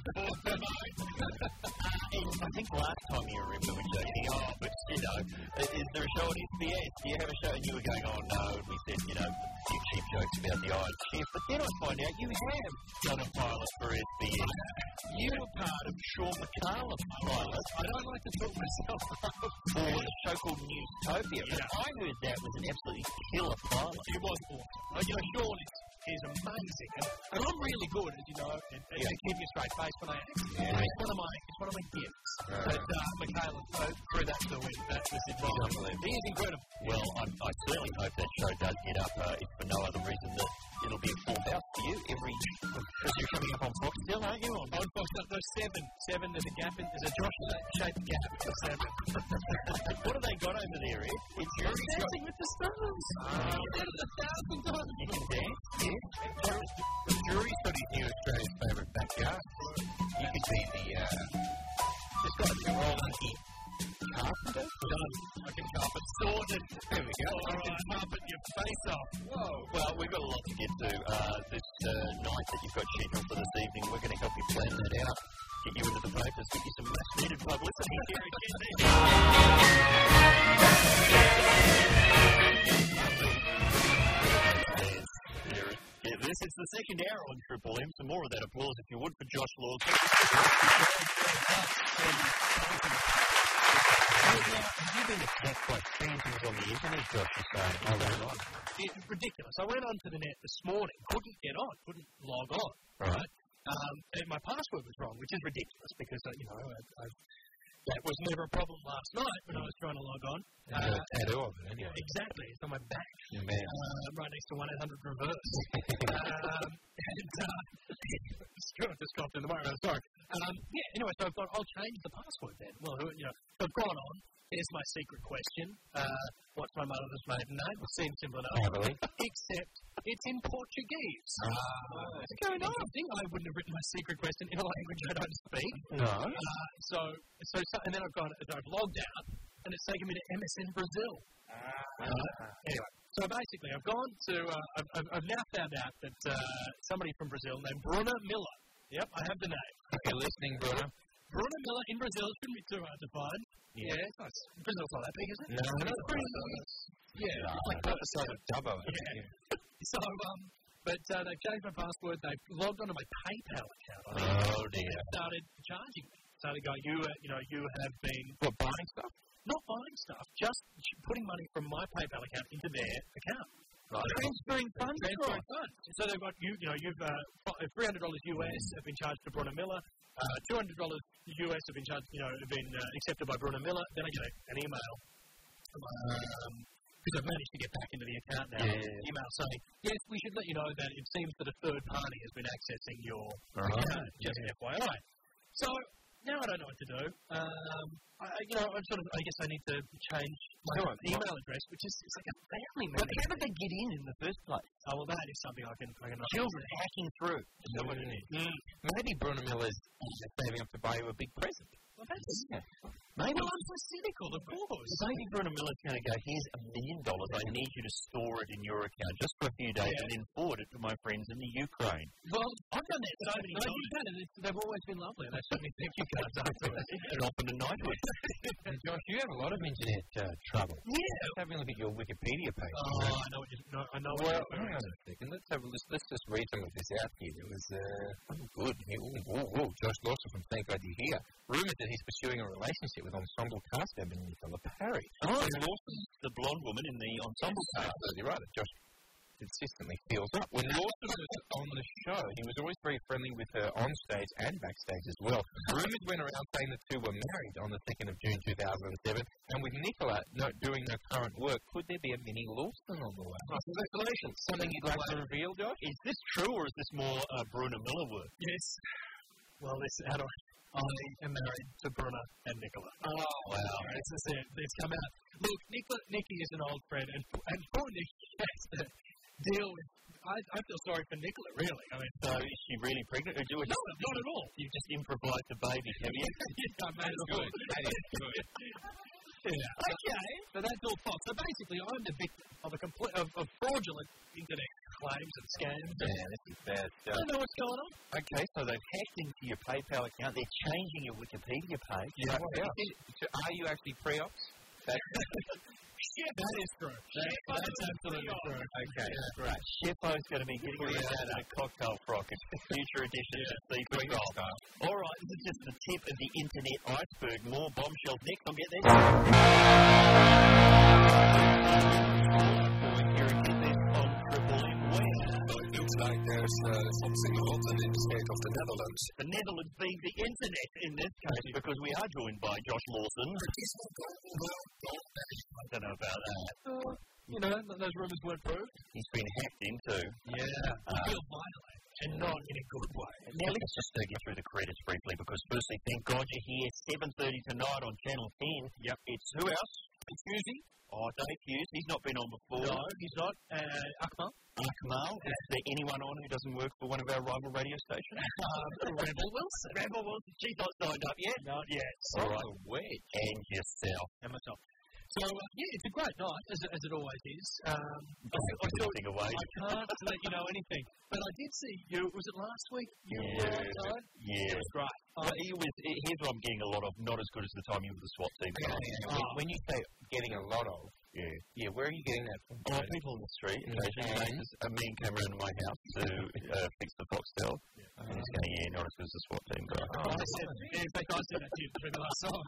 I think last time you were in, we were joking, but, is there a show on SBS? Do you have a show? And you were going, oh, no. And we said, a few cheap jokes about the Iron Chef. But then I find out you have done a pilot for SBS. You were part of Sean McCallum's pilot. I don't like to talk myself up. For a show called Newstopia. Yeah. I heard that was an absolutely killer pilot. It was awesome. Sean is amazing. And I'm really good, as you know, at keeping a straight face when I act. Yeah. It's one of my gifts. But Michaela, through that to win, that was involved. He is incredible. Well, I certainly hope that show does get up, if for no other reason that it'll be a full house for you because you're coming up on Fox still, aren't you? On Fox, no, seven. There's a gap. There's a Josh-shaped gap for 7. What have they got over there, Ed? It's Dancing with the Stars. You did it 1,000 times. You can dance, yes. The jury studied New Australia's favourite backyard. You could be the, just got to be Roland Carpenter. Done. I can carpet sorted. There we go. I can carpet your face off. Whoa. Well, we've got a lot to get to this night that you've got scheduled for this evening. We're going to help you plan that out, get you into the papers, get you some much-needed publicity here at Yeah, this is the second hour on Triple M. Some more of that applause, if you would, for Josh Lawson. Have you been attacked by phantoms on the internet, Josh, you're saying? Oh, right. It's ridiculous. I went onto the net this morning, couldn't get on, couldn't log on, right? And my password was wrong, which is ridiculous because, that was never a problem last night when I was trying to log on. Tattoo of it, anyway. Exactly. It's on my back. Right next to 1-800-REVERSE. Just coughed in the microphone, sorry. Anyway, so I'll change the password then. Well, so I've gone on. There's my secret question. What's my mother's maiden name? It seems simple enough. Except it's in Portuguese. What's going on? I wouldn't have written my secret question in a language I don't speak. No. And then I've logged out, and it's taken me to MSN Brazil. Anyway, so basically I've gone to, I've now found out that somebody from Brazil named Bruna Miller. Yep, I have the name. You're listening, Bruna. Bruna Miller in Brazil shouldn't be too hard to find. Yeah, it's nice. Brazil's not that big, is it? No, it's pretty nice. Yeah, it's like the size of Dubbo. Yeah. So, but they've changed my password. They've logged onto my PayPal account. Oh dear. Started charging me. Started going, you have been buying stuff. Not buying stuff, just putting money from my PayPal account into their account. Right. Transferring funds. So they've got you've $300 US have been charged to Bruna Miller. $200 US have been charged, have been accepted by Bruna Miller. Then I get an email because I've managed to get back into the account now. Email saying, yes, we should let you know that it seems that a third party has been accessing your account. Just an FYI. So now I don't know what to do. I guess I need to change my email address, which is like a family member. But how did they get in the first place? Oh, well, that is something I can Children hacking through. Is that what it is? Maybe Bruna Miller's saving up to buy you a big present. Well, Maybe Well, I'm so cynical, of course. Maybe Bruno Miller's going to go, here's $1 million. I need you to store it in your account just for a few days and then forward it to my friends in the Ukraine. Well, I've done that so many times. They've always been lovely, and they sent me thank you cards afterwards. They're often a knighthood. And Josh, you have a lot of internet trouble. Yeah. Let's have a look at your Wikipedia page. Oh, I know what you... No, I know what Well, you're hang on a second. Let's just read some of this out here. It was good. Josh Lawson from Thank God You're Here. Rumoured that he's pursuing a relationship with ensemble cast member Nicola Parry. Oh, Lawson's the blonde woman in the ensemble cast. Absolutely right. Josh consistently feels up. When Lawson was on the show, he was always very friendly with her on stage and backstage as well. Rumours went around saying the two were married on the 2nd of June 2007, and with Nicola not doing her current work, could there be a mini Lawson on the way? Congratulations. Something you'd like to reveal, Josh? Is this true, or is this more Bruno Miller work? Yes. Well, listen, how do I am married to Bruna and Nicola. Oh, wow. This is it. It's come out. Look, Nikki is an old friend, and poor Nikki has to deal with... I feel sorry for Nicola, really. I mean, so is she really pregnant? Or do it? No, not at all. You just improvised the baby, have you? I made it good. Yeah. Okay. So that's all false. So basically, I'm the victim of fraudulent internet claims and scams. Yeah, this is bad stuff. I don't know what's going on. Okay, so they've hacked into your PayPal account. They're changing your Wikipedia page. Yeah. So are you actually pre-ops? Shit, that is true. That's absolutely true. Okay, that's great. Sheffo's going to be getting rid of that in a cocktail frock. It's a future edition of Sea Patrol. All right, this is just the tip of the internet iceberg. More bombshells next. I'll get there. Here again, this on Triple M West. It looks like there's something rotten in the state of the Netherlands. The Netherlands being the internet in this case, because we are joined by Josh Lawson. I don't know about that. Those rumours weren't proved. He's been hacked into. Yeah. I feel violated, and not in a good way. Now, let's just get through the credits briefly, because firstly, thank God you're here, 7:30 tonight on Channel 10. Yep. It's who else? It's Husey. Oh, Dave Hughes. He's not been on before. No, he's not. Akmal. Is there anyone on who doesn't work for one of our rival radio stations? Rebel Wilson. Rebel Wilson. She's not signed up yet? Not yet. All right. Wedge. And yourself. And myself. So, it's a great night, as it always is. I thought away. I can't let you know anything. But I did see you, was it last week? You were outside? Yeah. It was great. Here's what I'm getting a lot of, not as good as the time you were the SWAT team. When you say getting a lot of, where are you getting that from? People in the street. Occasionally, me and Cameron in my house to fix the Foxtel. And he's going, not as good as the SWAT team guy. In fact, I said that to you during the last song.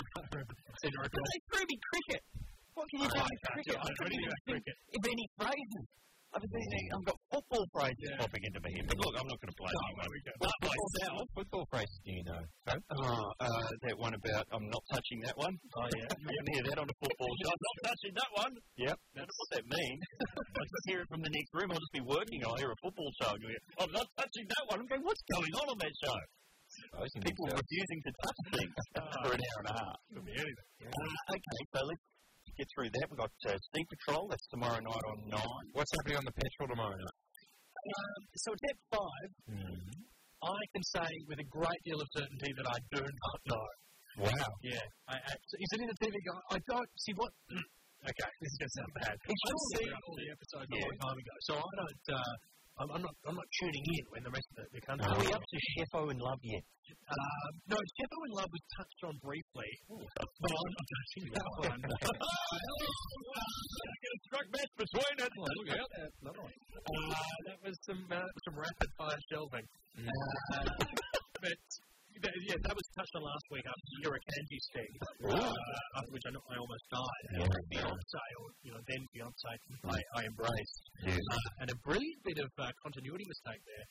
They threw me cricket. What can you do with cricket? I don't know cricket. If any phrases. I've got football phrases popping into my head. But look, I'm not going to play anyone. What football phrases do you know? That one about I'm not touching that one. Oh, yeah. You can hear that on a football show. I'm not touching that one. Yep. I don't know what that means. I just hear it from the next room. I'll just be working. I'll hear a football show. And I'm not touching that one. I'm going, what's going on that show? People refusing to touch things for an hour and a half. Could be anything. Okay, so let's get through that. We've got Sea Patrol. That's tomorrow night on 9. What's happening on the Petrol tomorrow night? So it's at 5. I can say with a great deal of certainty that I do not know. Wow. Yeah. Is it in the TV guide? I don't see what... Okay, this is going to sound bad. I see all the episodes a long time ago, so I don't... I'm not tuning in when the rest of the country... Are we up to Sheffo in Love yet? No, Sheffo in Love was touched on briefly. But I'm not touching that one. Get a struck match between it. Look out. That was some rapid-fire shelving. But... that was touched on last week after the Yurakanji sting, after which I almost died. Fiance, or then fiance, I embraced. And a brilliant bit of continuity mistake there.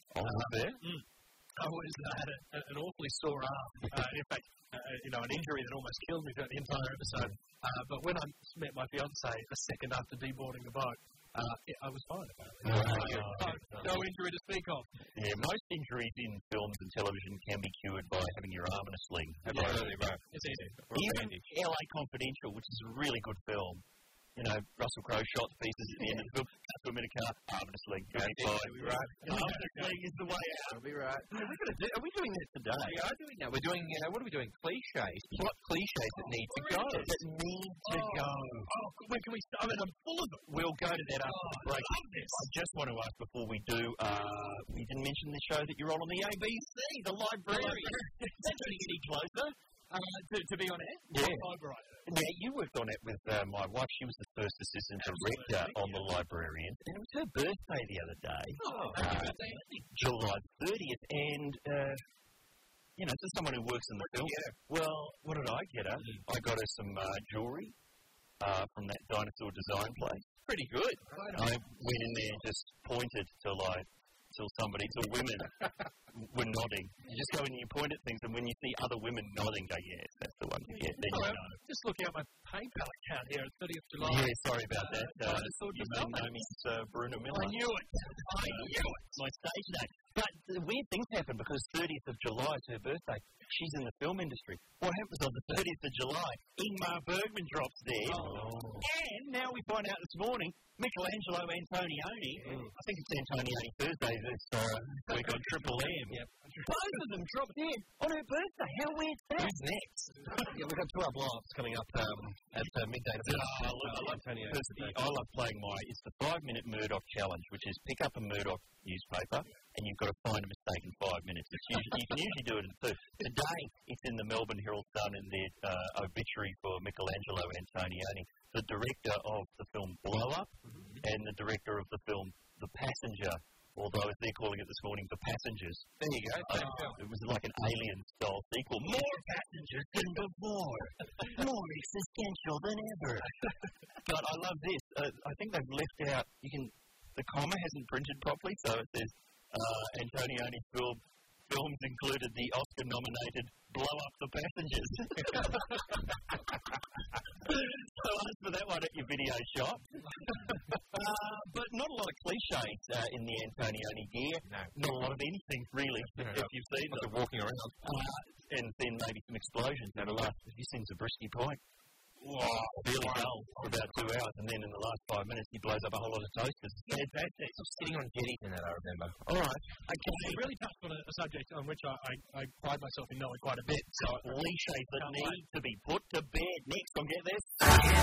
I was had an awfully sore arm. In fact, an injury that almost killed me throughout the entire episode. But when I met my fiance a second after deboarding the boat, I was fine, apparently. No injury to speak of. Yeah, most injuries in films and television can be cured by having your arm in a sling. Absolutely, right. It's easy. Even LA Confidential, which is a really good film, Russell Crowe shot the pieces at the end of the film. Cut to him in a car, marvellously. You'll be right. Marvellously is the way out. You'll be right. Are we doing that today? We are doing that. We're doing, what are we doing? Cliches. What cliches that need to go? That need to go. Oh, when can we start? I'm full of them. We'll go to that after the break. I just want to ask before we do, we didn't mention the show that you're on the ABC, The Librarian. That's getting any closer. To be on air? Yeah. Now, you worked on it with my wife. She was the first assistant director on The Librarian. And it was her birthday the other day. July 30th. And, for someone who works in the film, well, what did I get her? I got her some jewellery from that dinosaur design place. Pretty good. I went in there and just pointed till women were nodding. You just go in and you point at things, and when you see other women nodding, go, yes, that's the one to get. Then you know. Just looking at my PayPal account here at 30th July. Yeah, sorry about that. You may know me as Bruno Miller. I knew it. My stage name. But weird things happen because 30th of July is her birthday. She's in the film industry. What happens on the 30th of July? Ingmar Bergman drops dead. And now we find out this morning, Michelangelo Antonioni, I think it's Antonioni Thursday this week on Triple M. Yep. Both of them drop dead on her birthday. How weird's that? Who's next? We've got 2 hour blow-ups coming up at midday. I love playing it's the 5-minute Murdoch challenge, which is pick up a Murdoch newspaper and you've got to find a mistake in 5 minutes. You can usually do it in 2. Today, it's in the Melbourne Herald Sun in their obituary for Michelangelo Antonioni, the director of the film Blow Up and the director of the film The Passenger, although as they're calling it this morning, The Passengers. There you go. It was like an Alien-style sequel. More passengers than before. More existential than ever. But I love this. I think they've left out, the comma hasn't printed properly, so it says Antonioni films included the Oscar-nominated Blow Up the Passengers. So ask for that one at your video shop. But not a lot of cliches in the Antonioni gear. No. Not a lot of anything, really, if you've seen them. Walking around. And then maybe some explosions. Have you seen Zabriskie Pike? Really dull for about 2 hours, and then in the last 5 minutes he blows up a whole lot of toasters. Fantastic. I'm sitting on jetties in that, I remember. All right. Okay. It really touched on a subject on which I pride myself in knowing quite a bit. So cliches that need to be put to bed. Next on Get This.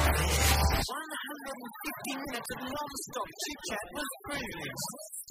150 minutes of non-stop chit-chat with Bruce.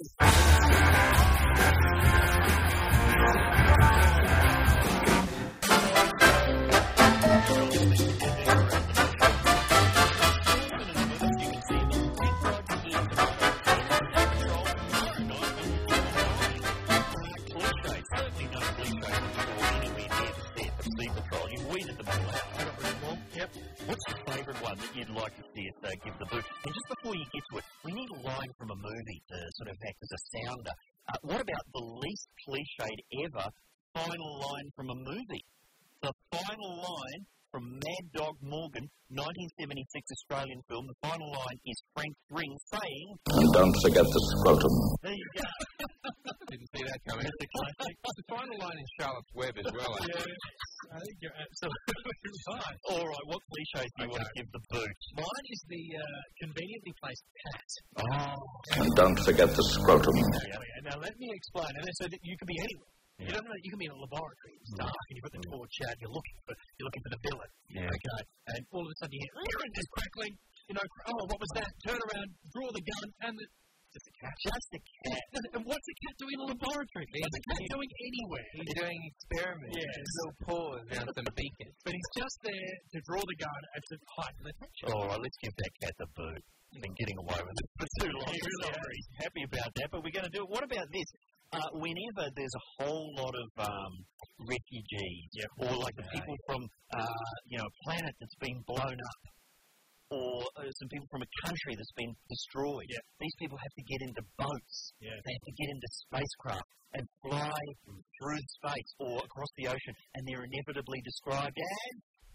What's your favourite one that you'd like to see us give the boot? And just before you get to it, we need a line from a movie to sort of act as a sounder. What about the least cliched ever final line from a movie? The final line from Mad Dog Morgan, 1976 Australian film. The final line is Frank Dring saying... And don't forget the scrotum. There you go. Didn't see that coming. That's a classic. The final line in Charlotte's Web as well. I think you're absolutely right. All right, what cliches do you want to give the boot? Mine is the conveniently placed cat. And don't forget the scrotum. Now let me explain. And so that you can be anywhere. Yeah. You can be in a laboratory, it's dark, and you've got the torch out, you're looking for the villain. Yeah. Okay. And all of a sudden you hear it's crackling, what was that? Turn around, draw the gun, and just a cat. Just a cat. And what's a cat doing in a laboratory? What's a cat doing anywhere? He's doing experiments. Yeah. Little paws down some beacons. But he's just there to draw the gun and to heighten attention. All right, let's give that cat the boot. He's been getting away with it for too long. He's happy about that, but we're going to do it. What about this? Whenever there's a whole lot of refugees, or like the people from a planet that's been blown up, or some people from a country that's been destroyed, these people have to get into boats. They have to get into spacecraft and fly through space or across the ocean, and they're inevitably described as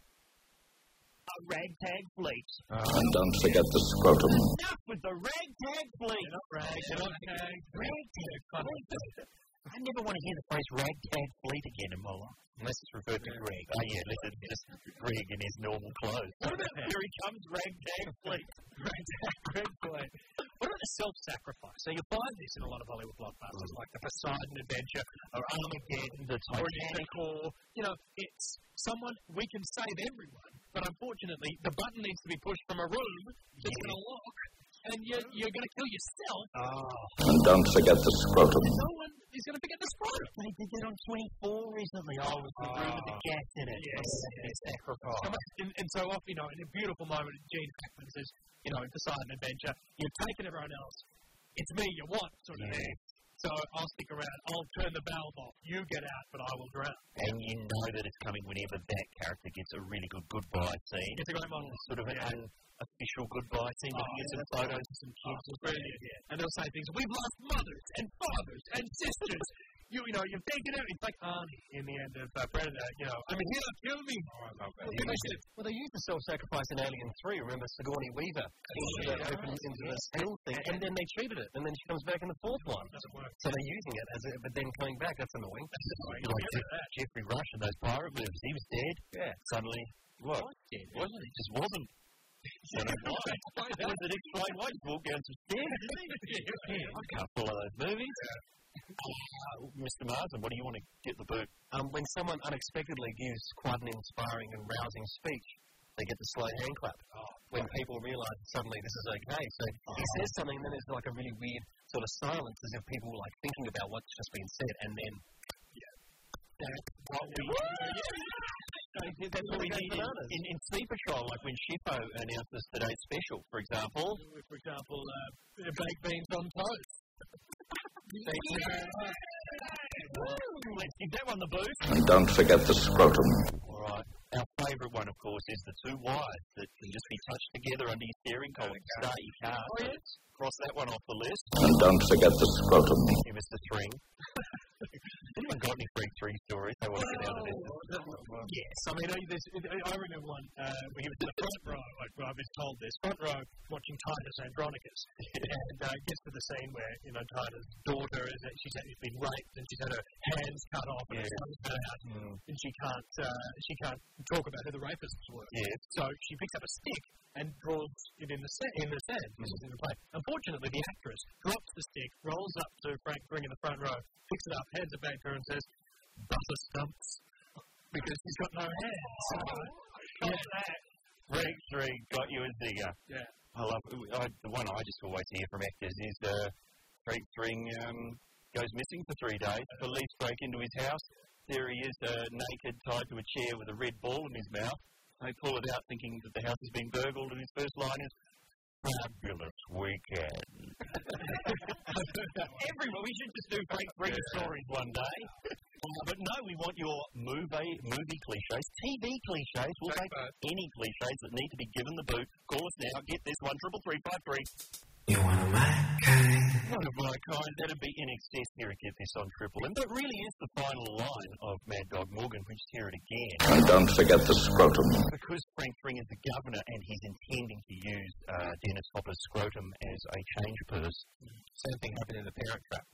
a ragtag fleet. And don't forget the scrotum. Enough with the ragtag fleet. They're not rag, they're not tag. Ragtag fleet. I never want to hear the phrase ragtag fleet again in my life. Unless it's referred to Greg. Oh, yeah, unless it's just Greg in his normal clothes. What about here he comes, ragtag fleet? Greg Fleet. What about the self-sacrifice? So you find this in a lot of Hollywood blockbusters, like the Poseidon Adventure or Armageddon, the Titanic. You know, it's someone, we can save everyone, but unfortunately the button needs to be pushed from a room that's going to lock, and you're going to kill yourself. And don't forget the scrotum. No one is going to forget the scrotum. They did that on 24 recently. Oh, it was the room with the gas in it. Yes. Sacrifice. And so often, you know, in a beautiful moment, Gene Hackman says, you know, in Poseidon Adventure, you've taken everyone else. It's me you want, sort of thing. So I'll stick around. I'll turn the valve off. You get out, but I will drown. And you know that it's coming whenever that character gets a really good goodbye scene. It's a great moment. Sort of an unofficial goodbye scene. Looking at some photos of some kids. Brilliant. And they'll say things, we've lost mothers and fathers and sisters. You know, you've taken out. It's like Arnie in the end of Predator. You know, I mean, he'll kill me. Oh, I love that. Well, they used the self-sacrifice in Alien 3. Remember Sigourney Weaver opens into the steel thing, and then they cheated it, and then she comes back in the fourth one. Doesn't work. So they're using it but then coming back. That's annoying. Like Jeffrey Rush in those pirate movies. He was dead. Yeah. Suddenly, wasn't he? Just wasn't. So why? How does it explain why? Just walk down some stairs, didn't he? I can't follow those movies. Mr. Marsden, what do you want to get the boot? When someone unexpectedly gives quite an inspiring and rousing speech, they get the slow hand clap. When people realise suddenly this is okay. So he says something, and then there's like a really weird sort of silence, as if people were like thinking about what's just been said, and then that's what we need in Sea Patrol, like when Shippo announces today's special, for example. For example, baked beans on toast. Let's give that one the boost. And don't forget the scrotum. All right. Our favourite one, of course, is the two wires that can just be touched together under your steering column. Start your car. Oh, yes. Cross that one off the list. And don't forget the scrotum. Thank you, Mr. Thring. Anyone got any Freak 3 stories they want to get out of this? Yes. I mean, I remember one where he was in the front row, like I've been told this, front row watching Titus Andronicus. And gets to the scene where, you know, Titus' daughter, she's been raped and she's had her hands cut off and her tongue cut out. And she can't talk about who the rapists were. Yes. So she picks up a stick and draws it in the sand. This is in the play. Unfortunately, the actress drops the stick, rolls up to Frank Thring in the front row, picks it up, hands it back to her and says, "Butter stumps," because she's got no hands. Frank Thring got you a zinger. Yeah. I love the one I just always hear from actors is Frank Thring goes missing for 3 days. Police break into his house. There he is, naked, tied to a chair with a red ball in his mouth. They pull it out thinking that the house has been burgled, and his first line is, "Fabulous weekend." We should just do Frank Thring stories one day. But no, we want your movie cliches, TV cliches. We'll take any cliches that need to be given the boot. Call us now. Get this one, 33353. You want to my kind? One of my kind. That'd be in excess here at Get This on Triple M. But really is the final line of Mad Dog Morgan. We just hear it again. And don't forget the scrotum. Because Frank Thring is the governor and he's intending to use Dennis Hopper's scrotum as a change purse. Same thing happened in The Parent Trap.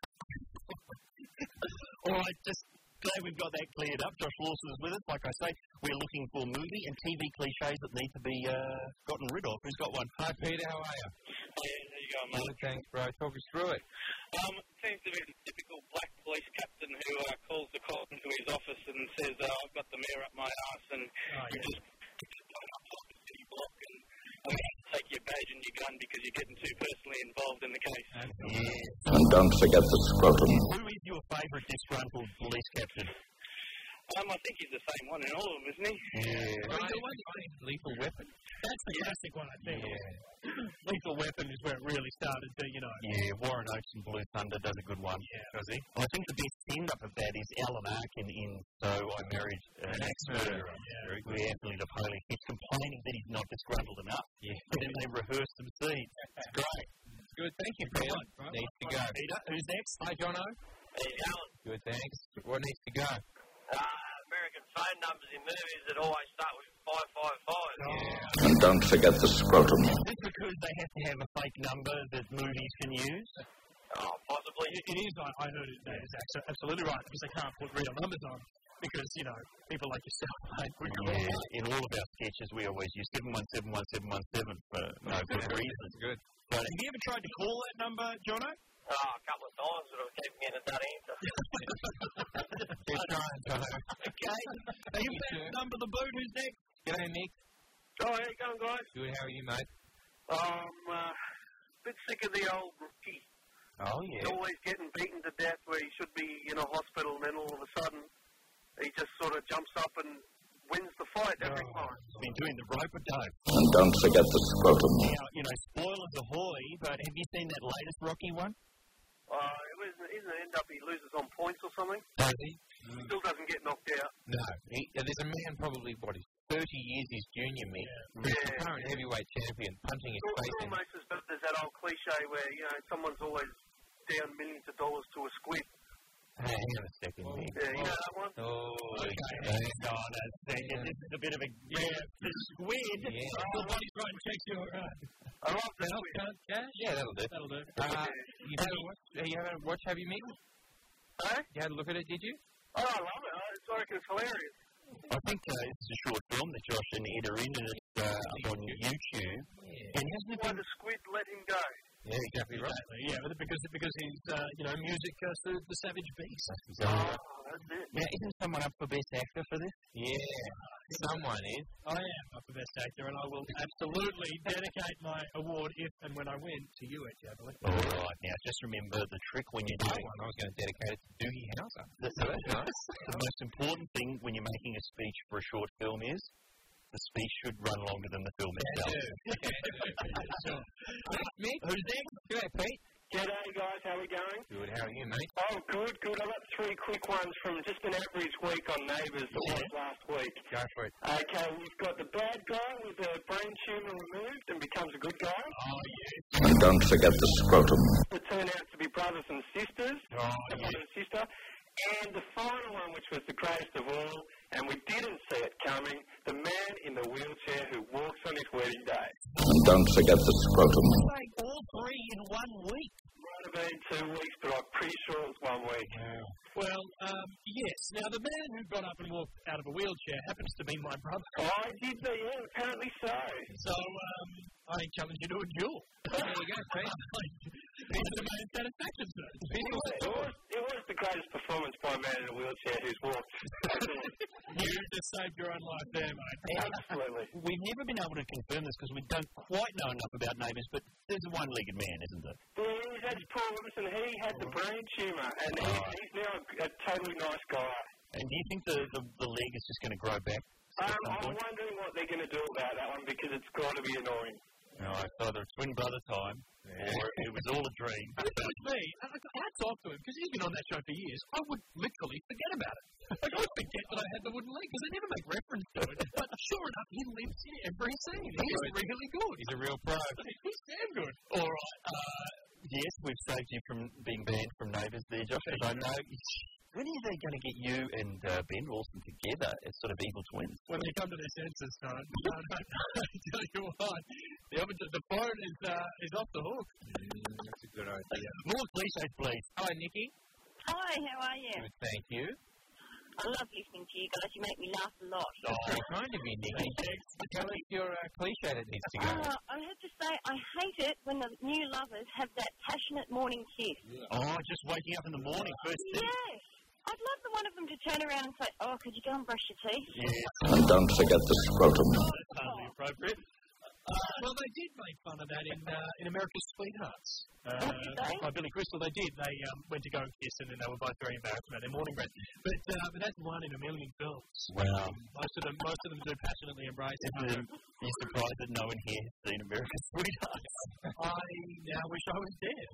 All right, just glad we've got that cleared up. Josh Lawson is with us. Like I say, we're looking for movie and TV cliches that need to be gotten rid of. Who's got one? Hi, Peter. How are you? Hey, how you going, mate? Thanks, bro. Talk us through it. It seems to be the typical black police captain who calls the cop into his office and says, "I've got the mayor up my ass and you just blown up the city block and I'm going to take your badge and your gun because you're getting too personally involved in the case." And don't forget the scrotum. Who is your favourite disgruntled police captain? I think he's the same one in all of them, isn't he? Yeah. Lethal Weapon. That's the classic one, I think. Yeah. Lethal Weapon is where it really started to, you know. Yeah, Warren Oates and Blue Thunder does a good one. Yeah. Does he? I think the best end-up of that is Alan Arkin in So I Married an Ex-Murderer. Yeah. Where Anthony DePaoli keeps complaining that he's not disgruntled enough. Yeah. But then they rehearse some scenes. It's great. Good, thank you, Peter. Needs to go. Peter, who's next? Hi, Jono. Hey, Alan. Good, thanks. What needs to go? American phone numbers in movies that always start with 555. Yeah. And don't forget the scrotum. Is this because they have to have a fake number that movies can use? Oh, possibly. It is. I heard it. That is absolutely right, because they can't put real numbers on. Because, you know, people like yourself, mate, would go in all of our sketches, we always use 7171717 for no good reason. Good. So, have you ever tried to call that number, Jono? A couple of times, but I keep getting that answer. Keep trying, Jono. Okay. Give that number the boot. Who's next? G'day, Nick. Oh, how you going, guys? Good. How are you, mate? A bit sick of the old rookie. Oh, yeah. He's always getting beaten to death where he should be in a hospital, and then all of a sudden he just sort of jumps up and wins the fight every time. He's been doing the rope a dope. And don't forget the scrotum. Now, you know, spoilers ahoy, but have you seen that latest Rocky one? Isn't it end up he loses on points or something? Does he? Still doesn't get knocked out. No. There's a man probably, he's 30 years his junior me. Yeah. The current heavyweight champion, punching his face in. Almost as bad as that old cliche where, you know, someone's always down millions of dollars to a squid. Hang on a second, Nick. Yeah, you know that one? Oh, okay. Hang on a second. This is a bit of a... the squid. Yeah. Somebody try and check your... I love the squid. Yeah, that'll do. That'll do. You had a watch Have You Met? Huh? You had a look at it, did you? Oh, I love it. I reckon it's hilarious. I think it's a short film that Josh and Ed are in, and it's up on YouTube. Yeah. And hasn't it Why been... the squid let him go? Yeah, exactly right. Yeah, because he's, music suited the Savage Beast. Exactly. That's it. Now, isn't someone up for Best Actor for this? Yeah, someone is. I am up for Best Actor, and I will absolutely dedicate my award if and when I win to you, Ed Javelin. All right, now just remember the trick when you're doing I was going to dedicate it to Doogie Howser. That's nice. The most important thing when you're making a speech for a short film is the speech should run longer than the film itself. Sure. Mick, who's next? G'day, Pete. G'day, guys. How are we going? Good. How are you, mate? Oh, good. I've got 3 quick ones from just an average week on Neighbours that was last week. Go for it. Okay, we've got the bad guy with a brain tumour removed and becomes a good guy. Oh, yes. And don't forget the scrotum. That turn out to be brothers and sisters. Oh, brother and sister. And the final one, which was the greatest of all, and we didn't see it coming, the man in the wheelchair who walks on his wedding day. And don't forget the scrotum. All 3 in 1 week. Might have been 2 weeks, but I'm pretty sure it was 1 week. Wow. Well, yes. Now, the man who got up and walked out of a wheelchair happens to be my brother. Oh, did they? Yeah, apparently so. So, I challenge you to a duel. There you go, Pete. It's the main satisfaction, sir. It was the greatest performance by a man in a wheelchair who's walked. You just saved your own life there, mate. Absolutely. We've never been able to confirm this because we don't quite know enough about Neighbours, but there's a one-legged man, isn't there? Yeah, that's Paul Robinson. He had the brain tumour, and he's now a totally nice guy. And do you think the leg is just going to grow back? I'm wondering what they're going to do about that one because it's got to be annoying. No, it's either twin brother time or it was all a dream. If it was me, I'd talk to him because he's been on that show for years. I would literally forget about it. Like, I'd forget that I had the wooden leg because they never make reference to it. But sure enough, he lives in every scene. He's really good. He's a real pro. He's damn good. All right. Yes, we've saved you from being banned from Neighbours there, Josh, because I know... When are they going to get you and Ben Rawson together as sort of evil twins? When they come to their senses, son. No. I tell you what, the phone is off the hook. That's a good idea. More cliches, please. Hello, Nikki. Hi, how are you? Good, thank you. I love listening to you guys. You make me laugh a lot. Oh, very kind of you, Nikki. Tell us your cliche that needs to go. I have to say, I hate it when the new lovers have that passionate morning kiss. Yeah. Oh, just waking up in the morning first thing. Yes. I'd love the one of them to turn around and say, oh, could you go and brush your teeth? Yes. And don't forget the scrotum. That's hardly appropriate. Well, they did make fun of that in America's Sweethearts. By Billy Crystal, they did. They went to go and kiss, and then they were both very embarrassed about their morning breath. But that's one in a million films. Wow. Most of them do passionately embrace it. You're surprised that no one here has seen America's Sweethearts. I now wish I was dead.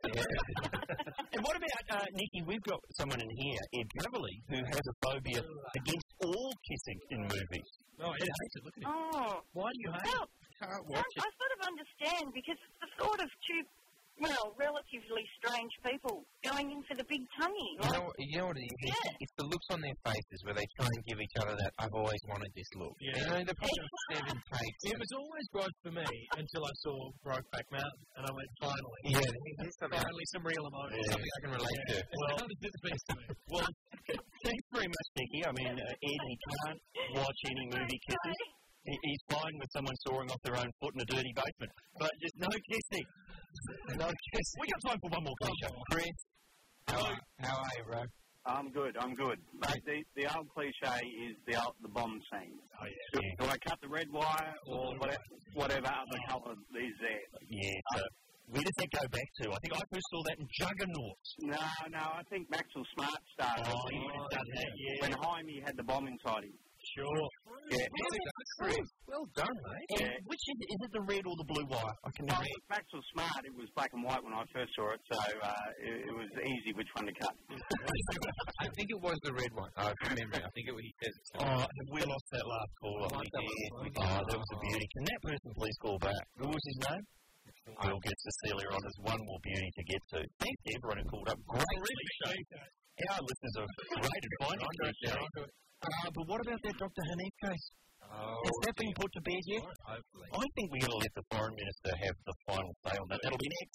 Yeah. And what about, Nikki, we've got someone in here, Ed Travely, who has a phobia against all kissing in movies. Oh, Ed hates it. Look at him. Oh. Why do you hate it? Can't watch it. I sort of understand because it's the thought of two well, relatively strange people going in for the big tummy. You know what it is? Yeah. It's the looks on their faces where they try and give each other that I've always wanted this look. Yeah. You know, they've got 7 takes. It was always right for me until I saw Brokeback Mountain, and I went, finally. Yeah, there's finally some real emotion. Yeah. Something I can relate to. Well, it's best to me. Well, thanks very much, Nicky. I mean, Ed, he can't watch any movie kisses. He's fine with someone sawing off their own foot in a dirty basement. But just no kissing. No kissing. We got time for one more cliche. Chris, how are you, bro? I'm good. Mate, the old cliche is the bomb scene. Oh, yeah. Do I cut the red wire or whatever other colour is there? Yeah, so where does that go back to? I think I first saw that in Juggernauts. No, I think Maxwell Smart started when Jaime had the bomb inside him. Sure. Yeah. Well done, mate. And which is it the red or the blue wire? I can never. Maxwell Smart, it was black and white when I first saw it, so it was easy which one to cut. I think it was the red one. I remember. I think he says it. Have we lost that last caller? We did. That was a beauty. Can that person please call back? What was his name? We'll get Cecilia on. There's one more beauty to get to. Thanks to everyone who called up. Great show. Our listeners are great at finding show. But what about that Dr. Hanif case? Has that been put to bed yet? Hopefully. I think we're going to let the Foreign Minister have the final say on that. That'll be next.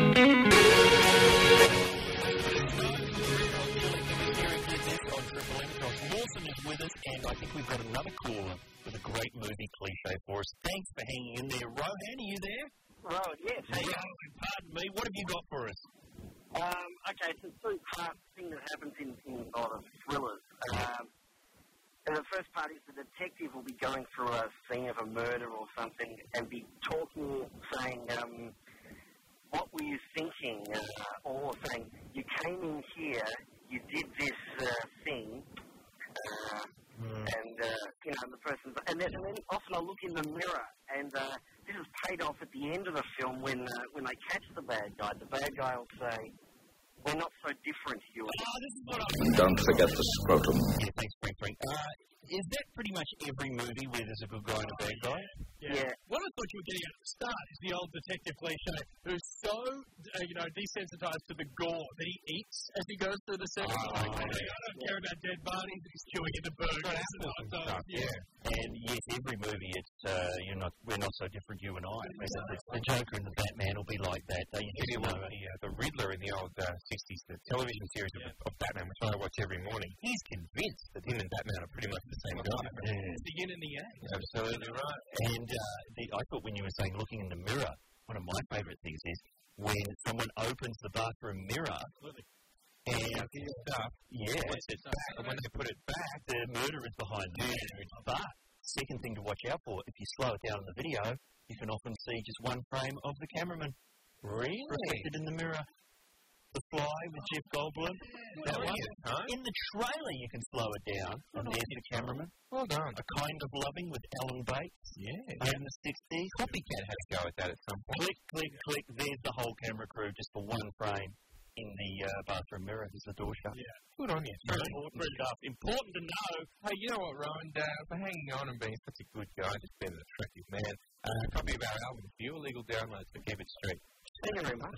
Lawson is with us, and I think we've got another caller with a great movie cliche for us. Thanks for hanging in there. Rohan, are you there? Right, yes. Pardon me, what have you got for us? Okay, it's a two-part thing that happens in a lot of thrillers. And the first part is the detective will be going through a scene of a murder or something and be talking, saying, what were you thinking? Or saying, you came in here, you did this thing, and the person's... And then often I'll look in the mirror, and this is paid off at the end of the film when they catch the bad guy. The bad guy will say, we're not so different, you and And don't forget the scrotum. Yeah, thanks, Frank. Is that pretty much every movie where there's a good guy and a bad guy? Yeah. What I thought you were getting at the start is the old detective cliche who's so, desensitized to the gore that he eats as he goes through the set. I don't care about dead bodies, he's chewing into burgers. And yes, every movie, it's we're not so different, you and I. The Joker and the Batman will be like that. The Riddler in the old 60s, the television series of Batman, which I watch every morning, he's convinced that him and Batman are pretty much the same guy. It's the yin and the yang. Absolutely right. And I thought when you were saying looking in the mirror, one of my favourite things is when someone opens the bathroom mirror and stuff, puts it back, and when they put it back, the murderer's behind the mirror. But second thing to watch out for, if you slow it down in the video, you can often see just one frame of the cameraman. Really? Reflected in the mirror. The Fly with Jeff Goldblum. That one. In the trailer, you can slow it down. And there's the cameraman. Well done. A Kind of Loving with Alan Bates. Yeah. In the 60s. Copycat had to go at that at some point. Click, click, click. There's the whole camera crew just for one frame in the bathroom mirror. There's the door shut. Yeah. Good on you. Important to know. Hey, you know what, Rowan? For hanging on and being such a good guy, just being an attractive man. A copy of our album for you, illegal downloads for Keep It Straight. Thank you very much.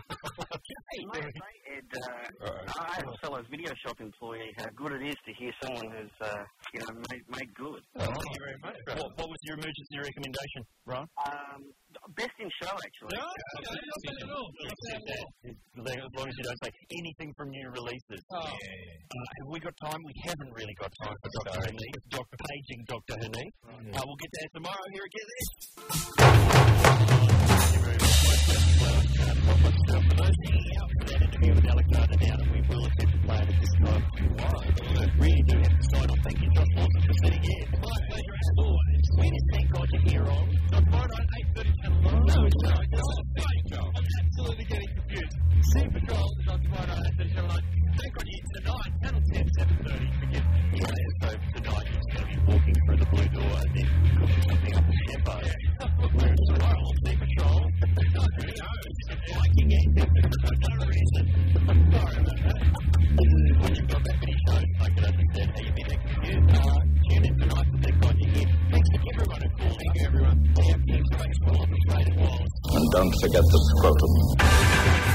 Ed, I have a fellow video shop employee. How good it is to hear someone who's, made good. Thank you very much. What was your emergency recommendation, Ron? Best in show, actually. No, as long as you don't say anything from new releases. Have we got time? We haven't really got time for Dr. Hanif. Paging Dr. Hanif. We'll get to that tomorrow here at Get This. For those hanging out for that interview with Alexander Downer, we will attempt to play it at this time tomorrow. We really do have to sign off. Thank you, Josh Lawson, for sitting here. My pleasure as always. When is Thank God You're Here on? Tomorrow night, 8:30 Channel 9. No, it's not. I'm absolutely getting confused. Sea Patrol is on tomorrow night, 8:30 Channel 9. Thank God You're tonight, Channel 10, 7:30. Forget so tonight you're just going to be walking through the blue door and then cooking something up with Sheppo. Whereas tomorrow on Sea Patrol, who knows? Liking anything for no reason. I'm sorry about that. When you've got that many shows, I can understand how you'd be confused. Don't forget the scrotum.